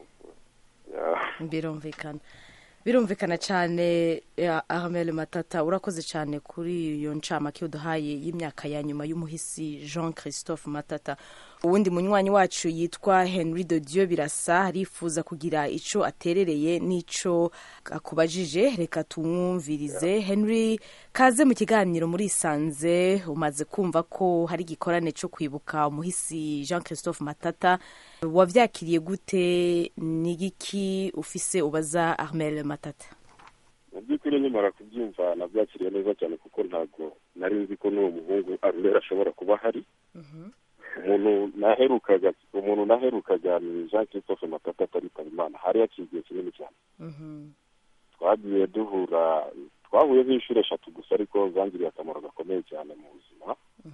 birumvikana cyane. Ahmed Matata, urakoze cyane kuri iyo ncamake uduhaye y'imyaka ya nyuma y'umuhisi Jean Christophe Matata. uwundi munywanyi wacu yitwa Henry de Dieu Birasa arifuza kugira ico aterereye n'ico akubajije, reka tumwumvirize. Henry, kaze mu kiganiro muri Isanze. Umaze kumva ko hari igikorane cyo kwibuka umuhisi Jean Christophe Matata, wavyakiriye gute? Nigiki ufise ubaza Ahmed Matata? mu by'ukuri nimara kubyumva nabyakiriye neza cyane, kuko ntabwo nari nzi ko n'uwo muhungu Armel ashobora kuba hari. umuntu naherukaga ni Jean Christophe Matata ataritaba Imana, hari haciye igihe kinini cyane. twagiye twahuye nk'inshuro 3 gusa, ariko zangiriye akamaro gakomeye cyane mu buzima,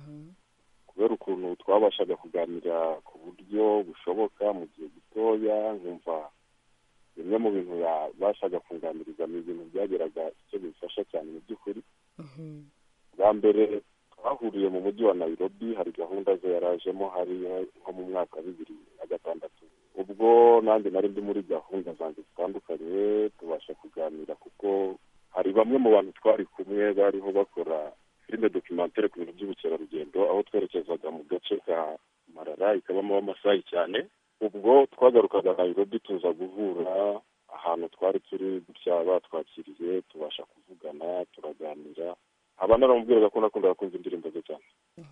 kubera ukuntu twabashaga kuganira ku buryo bushoboka mu gihe gitoya, nkumva bimwe mu bintu yabashaga kunganiriza ni ibintu byageraga icyo bifasha cyane mu by'ukuri. bwa mbere twahuriye mu mujyi wa Nairobi, hari gahunda ze yarajemo, hari nko mu mwaka wa 2006, ubwo nanjye nari ndi muri gahunda zanjye zitandukanye, tubasha kuganira kuko hari bamwe mu bantu twari kumwe bariho bakora filime documentaire ku bintu by'ubukerarugendo, aho twerekezaga mu gace ka Marara, ikabamo amasayi cyane. ubwo twagarukaga Nairobi tuza guhura ahantu twari turi gutya, batwakiriye tubasha kuvugana turaganira. aba naramubwiraga ko nakundaga kumva indirimbo ze cyane,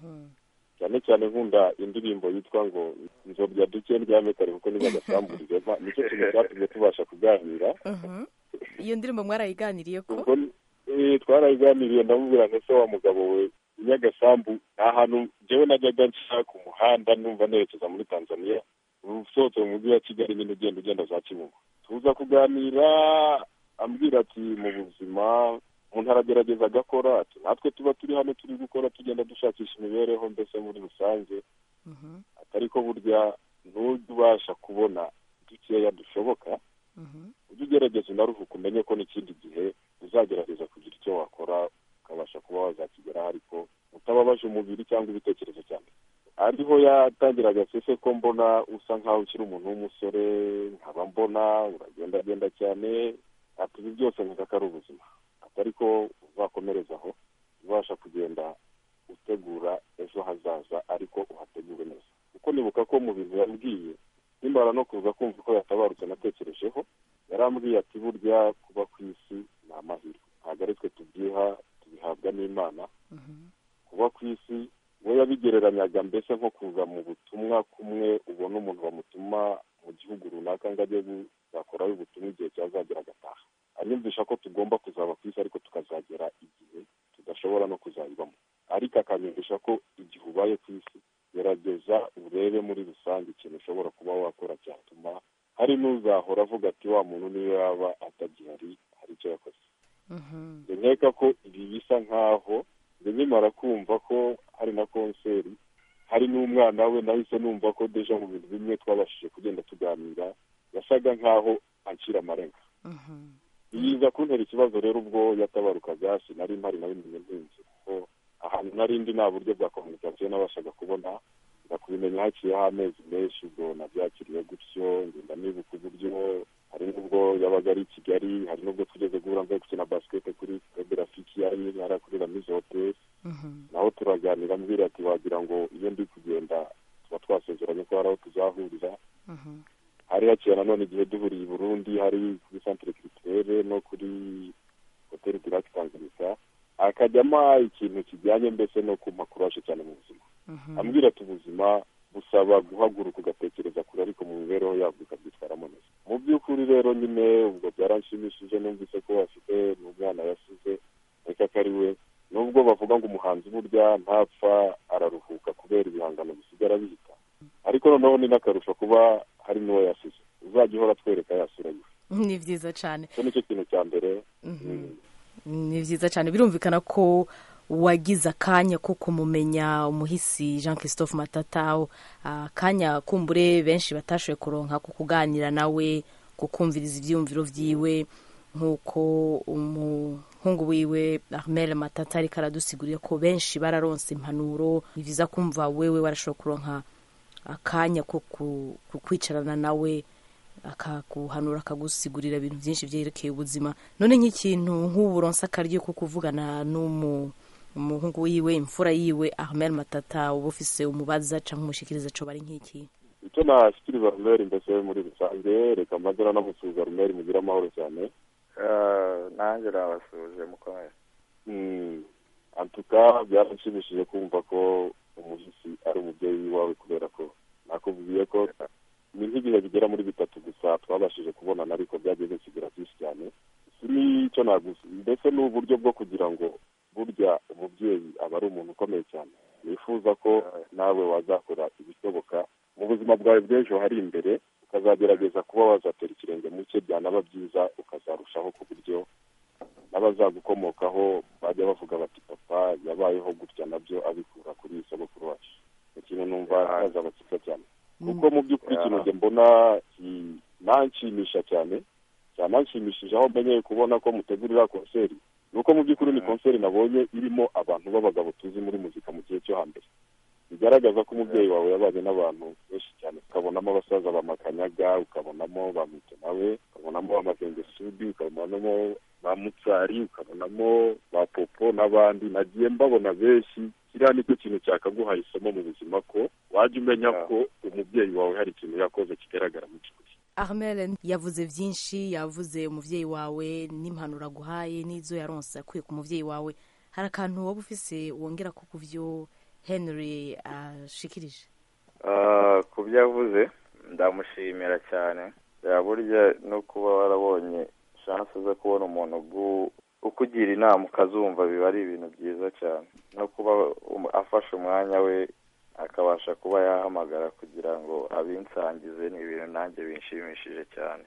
cyane cyane nkunda indirimbo yitwa ngo Nzobya duke ndyame kare kuko niba gasamburire, nicyo kintu cyatumye tubasha kuganira. iyo ndirimbo mwarayiganiriye ko? twarayiganiriye, ndamubwira nti se wa mugabo we, Nyagasambu ahantu jewe najyaga nshaka ku muhanda numva nerekeza muri Tanzania, usohotse mu mujyi wa Kigali nyine ugenda za Kibungo. tuza kuganira, ambwira ati mu buzima umuntu aragerageza agakora, ati natwe tuba turi hano turi gukora, tugenda dushakisha imibereho mbese muri rusange, atariko burya n'ujya ubasha kubona dukeya dushoboka, ujya ugerageza unaruhuka, umenye ko n'ikindi gihe uzagerageza kugira icyo wakora ukabasha kuba wazakigeraho, ariko utababaje umubiri cyangwa ibitekerezo cyane. ariho yatangiraga sese ko mbona usa nkaho ukiri umuntu w'umusore, nkaba mbona uragendagenda cyane, ati ibi byose nkeka ko ari ubuzima, ariko uzakomerezaho ubasha kugenda utegura ejo hazaza, ariko uhategure neza. kuko nibuka ko mu bintu yambwiye, nimbara no kuza kumva ko yatabarutse natekerejeho, yarambwiye ati burya kuba ku isi ni amahirwe, ntabwo ari twe tubyiha, tubihabwa n'Imana. kuba ku isi we yabigereranyaga mbese nko kuza mu butumwa kumwe, ubona umuntu bamutuma mu gihugu runaka ngo ajye gukorayo ubutumwa igihe cyazagera agataha. anyumvisha ko tugomba kuzaba ku isi, ariko tukazagera igihe tudashobora no kuzayibamo. ariko akanyumvisha ko igihe ubaye ku isi, gerageza urebe muri rusange ikintu ushobora kuba wakora cyatuma hari n'uzahora avuga ati wa muntu niyo yaba atagihari hari icyo yakoze. nkeka ko ibi bisa nkaho nimara kumva ko hari na konseri, hari n'umwana we, nahise numva ko deja mu bintu bimwe twabashije kugenda tuganira, yasaga nkaho ancira amarenga. yiza kuntera ikibazo rero ubwo yatabarukaga, sinari mpari nabimenye ntinzi, kuko ahantu nari ndi nta buryo bwa komunikasiyo nabashaga kubona, ndakubimenya haciyeho amezi menshi, ubwo nabyakiriye gutyo, ngenda nibuka uburyo hari n'ubwo yabaga ari i Kigali, hari n'ubwo tugeze guhura mvuye gukina basket kuri Rafiki yari kuri Ramiz Hotel, naho turaganira, mbwira ati wagira ngo iyo ndi kugenda tuba twasezeranye ko hari aho tuzahurira. hari haciye nanone igihe duhuriye i Burundi, hari kuri Centre Culturel no kuri Hotel du Lac Tanganyika, akajyamo ikintu kijyanye mbese no kumakuraje cyane mu buzima. ambwira ati ubuzima busaba guhaguruka ugatekereza kure, ariko mu mibereho yabwo ukabyitwaramo neza. mu by'ukuri rero nyine ubwo byaranshimishije, numvise ko afite n'umwana yasize, reka ko ari we. nubwo bavuga ngo umuhanzi burya ntapfa, araruhuka kubera ibihangano bisigara bihita, ariko noneho ni n'akarusho kuba hari n'uwo yasize, uzajya uhora twereka yasura yiwe. ni byiza cyane. icyo nicyo kintu cya mbere. ni vyiza cyane birumvikana ko wagize akanya ko kumumenya umuhisi Jean Christophe Matata, akanya kumbure benshi batashoboye kuronka ko kuganira nawe, kukumviriza ivyumviro vyiwe, nkuko umuhungu wiwe Armel Matata ariko aradusigurira ko benshi bararonse impanuro. Ni vyiza kumva wewe warashobora kuronka akanya ko kwicarana nawe akaguhanura akagusigurira ibintu byinshi byerekeye ubuzima. None nk'ikintu nk'uburonsa akaryo ko kuvugana umuhungu wiwe, imfura yiwe Armel Matata, uba ufise umubaza canke umushikiriza co bari nk'iki? icyo nashikiriza Armel mbese muri rusange, reka mazina namusubiza Armel mugira amahoro cyane. nanjye nabasuje mukomeye. Antuka byaranshimishije kumva ko umuhisi ari umubyeyi wawe, kubera ko nakubwiye ko ni nk'igihe bigera muri 3 gusa twabashije kubonana, ariko byageze kigira byinshi cyane. Icyo nagusa mbese ni uburyo bwo kugira ngo burya umubyeyi aba ari umuntu ukomeye cyane. Nifuza ko nawe wazakora ibishoboka mu buzima bwawe bw'ejo hari imbere, ukazagerageza kuba wazatera ikirenge mu cye, byanaba byiza ukazarushaho ku buryo n'abazagukomokaho bajya bavuga bati papa yabayeho gutya, nabyo abikura kuri sogokuru wacu. Ikintu numva hazabatsika cyane, kuko mu by'ukuri ikintu njye mbona nanshimisha cyane cyananshimishije aho mbenyeye kubona ko mutegurira konseri, nuko mu by'ukuri ni konseri nabonye irimo abantu b'abagabo tuzi muri muzika mu gihe cyo hambere. Bigaragaza ko umubyeyi wawe yabanye n'abantu benshi cyane, ukabonamo abasaza ba Makanyaga, ukabonamo ba Mutenawe, ukabonamo ba Makenge Sudi, ukabonamo ba Mutsari, ukabonamo ba Popo n'abandi. Nagiye mbabona benshi. Kiriya nicyo kintu cyakaguhaye isomo mu buzima, ko wajya umenya ko umubyeyi wawe hari ikintu yakoze kigaragara mu cy'ukuri. Armel yavuze byinshi, yavuze umuvyeyi wawe n'impanuro aguhaye n'izo yaronse akuye ku muvyeyi wawe. Hari akantu waba ufise wongera ko kuvyo Henry ashikirije? Ku byo yavuze ndamushimira cyane. Burya no kuba warabonye chance zo kubona umuntu ukugira inama ukazumva, biba ari ibintu byiza cyane. No kuba afashe umwanya we akabasha kuba yahamagara kugira ngo abinsangize, ni ibintu nanjye binshimishije cyane.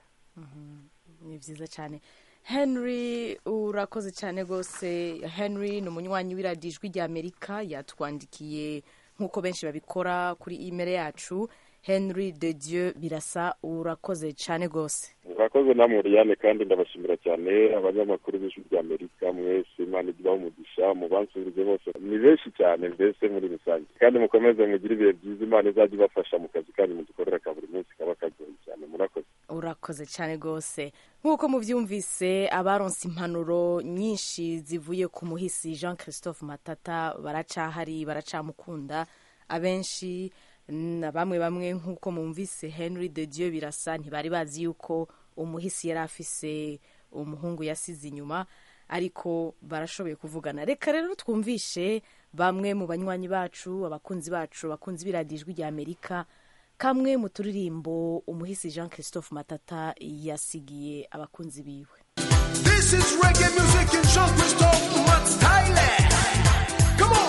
Ni byiza cyane. Henry, urakoze cyane rwose. Henry ni umunywanyi w'iradiyo Ijwi ry'Amerika, yatwandikiye nk'uko benshi babikora kuri email yacu. Henry de Dieu Birasa, urakoze cyane rwose. Urakoze namwe Oriane, kandi ndabashimira cyane abanyamakuru b'Ijwi ry'Amerika mwese. Imana igibaho umugisha, mubansubirize bose, ni benshi cyane mbese muri rusange, kandi mukomeze mugire ibihe byiza. Imana izajya ibafasha mu kazi kanyu mudukorera ka buri munsi kaba kagoye cyane. Murakoze. Urakoze cyane rwose. Nk'uko mubyumvise, abaronse impanuro nyinshi zivuye ku muhisi Jean Christophe Matata baracahari, baracamukunda. Abenshi na bamwe nk'uko mumvise Henry de Dieu Birasa ntibari bazi yuko umuhisi yari afise umuhungu yasize inyuma, ariko barashoboye kuvugana. Reka rero twumvishe bamwe mu banywanyi bacu, abakunzi bacu, bakunzi b'iradiyo Ijwi ry'Amerika, kamwe mu turirimbo umuhisi Jean Christophe Matata yasigiye abakunzi biwe. This is reggae music in Jean Christophe Matata Thailand. Come on.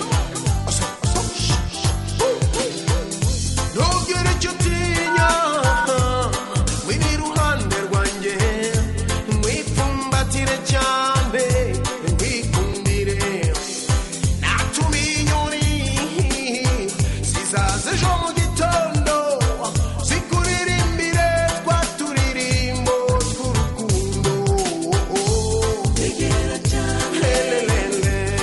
Nogere chutinya wini ruhande rwanjye, mwipfumbatire cyane mwikundire, natuminyoni zizaze ejo mu gitondo zikuririmbire twa turirimbo tw'urukundo. Egera cyane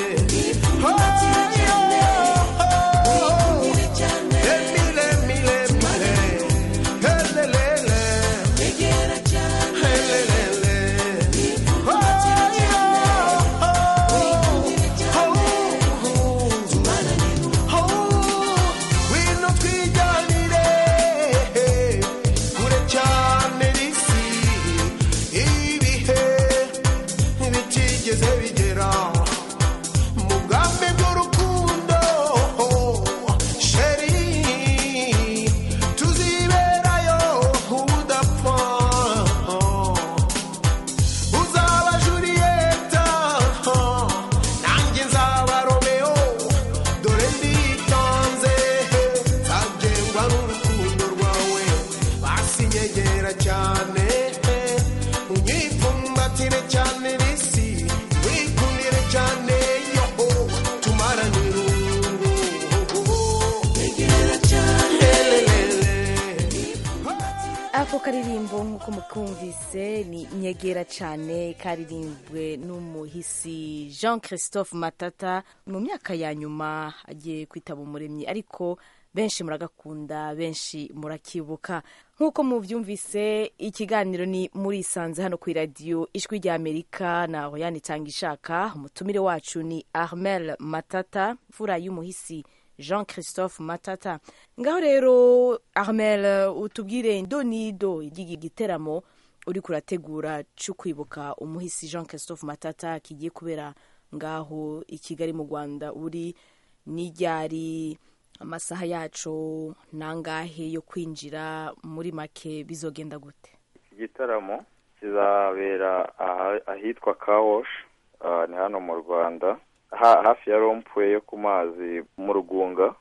nk'uko mukumvise ni nyegera cyane karirimbwe n'umuhisi Jean Christophe Matata. Mu myaka ya nyuma agiye kwitaba umuremyi, ariko benshi muragakunda, benshi murakibuka. Nk'uko muvyumvise, ikiganiro ni muri Isanze hano ku radio Ijwi rya Amerika na Royani Tangishaka. Umutumire wacu ni Armel Matata, fura y'umuhisi Jean Christophe Matata. Ngaho rero Armel, utubwire ndonido y'igi giteramo uri kurategura cyo kwibuka umuhisi Jean Christophe Matata kigiye kubera ngaho i Kigali mu Rwanda. Uri nijyari, amasaha yacu nangahe yo kwinjira, muri make bizogenda gute? Igitaramo kizabera ahitwa Kawosh, ni hano mu Rwanda, hafi ya rompwe yo ku mazi mu Rugunga.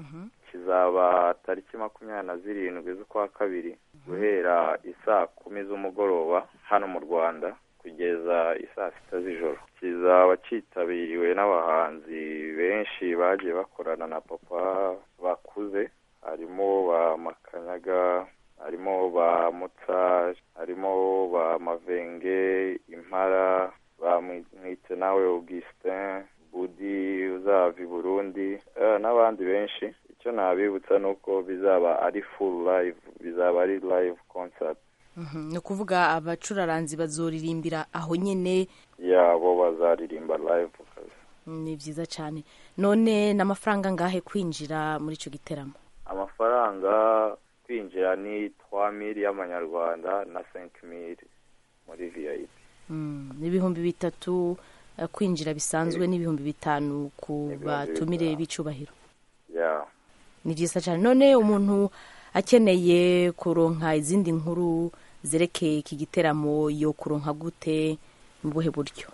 Kizaba tariki 27 z'ukwa kabiri guhera isaa 10 z'umugoroba hano mu Rwanda kugeza isaa 6 z'ijoro. Kizaba cyitabiriwe n'abahanzi benshi bagiye bakorana na papa bakuze, harimo ba Makanyaga, harimo ba Mutsa, harimo ba Mavenge, Impara, ba Mwite nawe Augustin, Budi uzava i Burundi, n'abandi benshi. Icyo nabibutsa nuko bizaba ari full live, bizaba ari live concert. No kuvuga abacuraranzi bazoririmbira aho nyene, yabo bazaririmba live. Ni vyiza cyane. None n'amafaranga ngahe kwinjira muri ico giteramo? Amafaranga kwinjira ni 3000 y'amanyarwanda na 5000 muri VIP. N'ibihumbi 3 kwinjira bisanzwe, n'ibihumbi 5 ku batumire bicubahiro. Ni vyiza cyane. None umuntu akeneye kuronka izindi nkuru zerekeye iki giteramo yo kuronka gute, mu buhe buryo?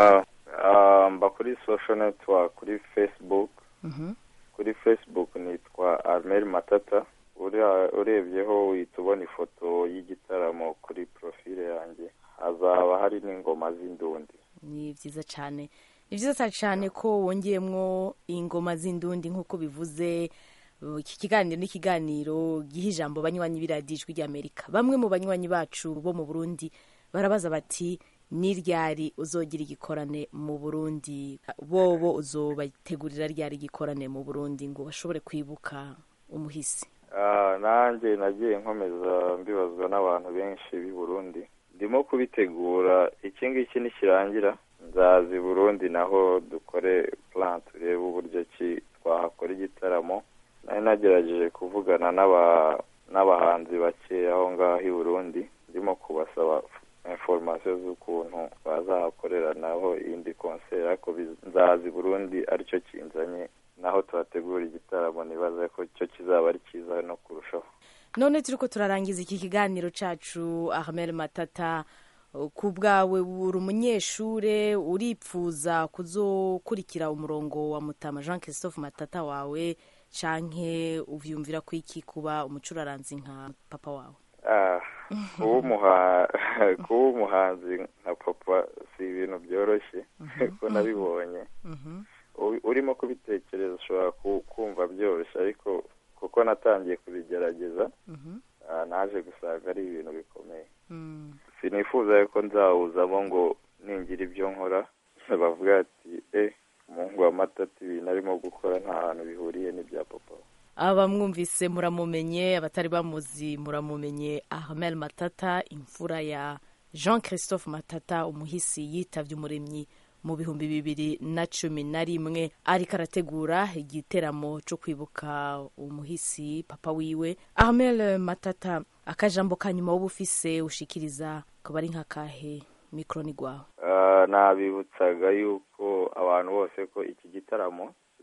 Mba kuri social network, kuri Facebook. Kuri Facebook nitwa Armel Matata. Urebyeho uhita ubona ifoto y'igitaramo kuri profile yanjye, hazaba hari n'ingoma z'indundi. Ni vyiza cyane. Ni vyiza cyane ko wongeyemwo ingoma z'indundi nk'uko bivuze. Iki kiganiro ni ikiganiro giha ijambo banywanyi b'iradiyo Ijwi rya Amerika. Bamwe mu banywanyi bacu bo mu Burundi barabaza bati ni ryari uzogira igikorane mu Burundi, bobo uzobategurira ryari igikorane mu Burundi ngo bashobore kwibuka umuhisi? Nanjye nagiye nkomeza mbibazwa n'abantu benshi b'i Burundi. Ndimo kubitegura, iki ngiki nikirangira nzazi Burundi naho dukore plan, turebe uburyo ki twahakora igitaramo. Nari nagerageje kuvugana n'abahanzi bake aho ngaho i Burundi, ndimo kubasaba information z'ukuntu bazahakorera naho indi concert, ariko nzazi Burundi aricyo kinzanye, naho tuhategura igitaramo nibaza ko cyo kizaba ari cyiza no kurushaho. None turiko turarangiza iki kiganiro cacu, Armel Matata, ku bwawe uri umunyeshure, uripfuza kuzokurikira umurongo wa Mutama Jean Christophe Matata wawe, canke uvyumvira ko iki kuba umucuraranzi nka papa wawe? Kuba umuhanzi nka papa si ibintu byoroshye, ko nabibonye. Urimo kubitekereza ushobora kumva byoroshye, ariko kuko natangiye kubigerageza naje gusanga ari ibintu bikomeye. Sinifuza ko nzawuzamo ngo ningira ibyo nkora bavuga ati umuhungu wa Matata ibintu arimo gukora nta hantu bihuriye n'ibya papa. Abamwumvise muramumenye, abatari bamuzi muramumenye. Armel Matata, imfura ya Jean Christophe Matata, umuhisi yitavye umuremyi mu 2011, ariko arategura igiteramo cyo kwibuka umuhisi papa wiwe. Armel Matata, akajambo kanyuma w'ubufise ushikiriza kabari nk'akahe? Mikro ni gwawe. Nabibutsaga yuko abantu bose ko iki gitaramo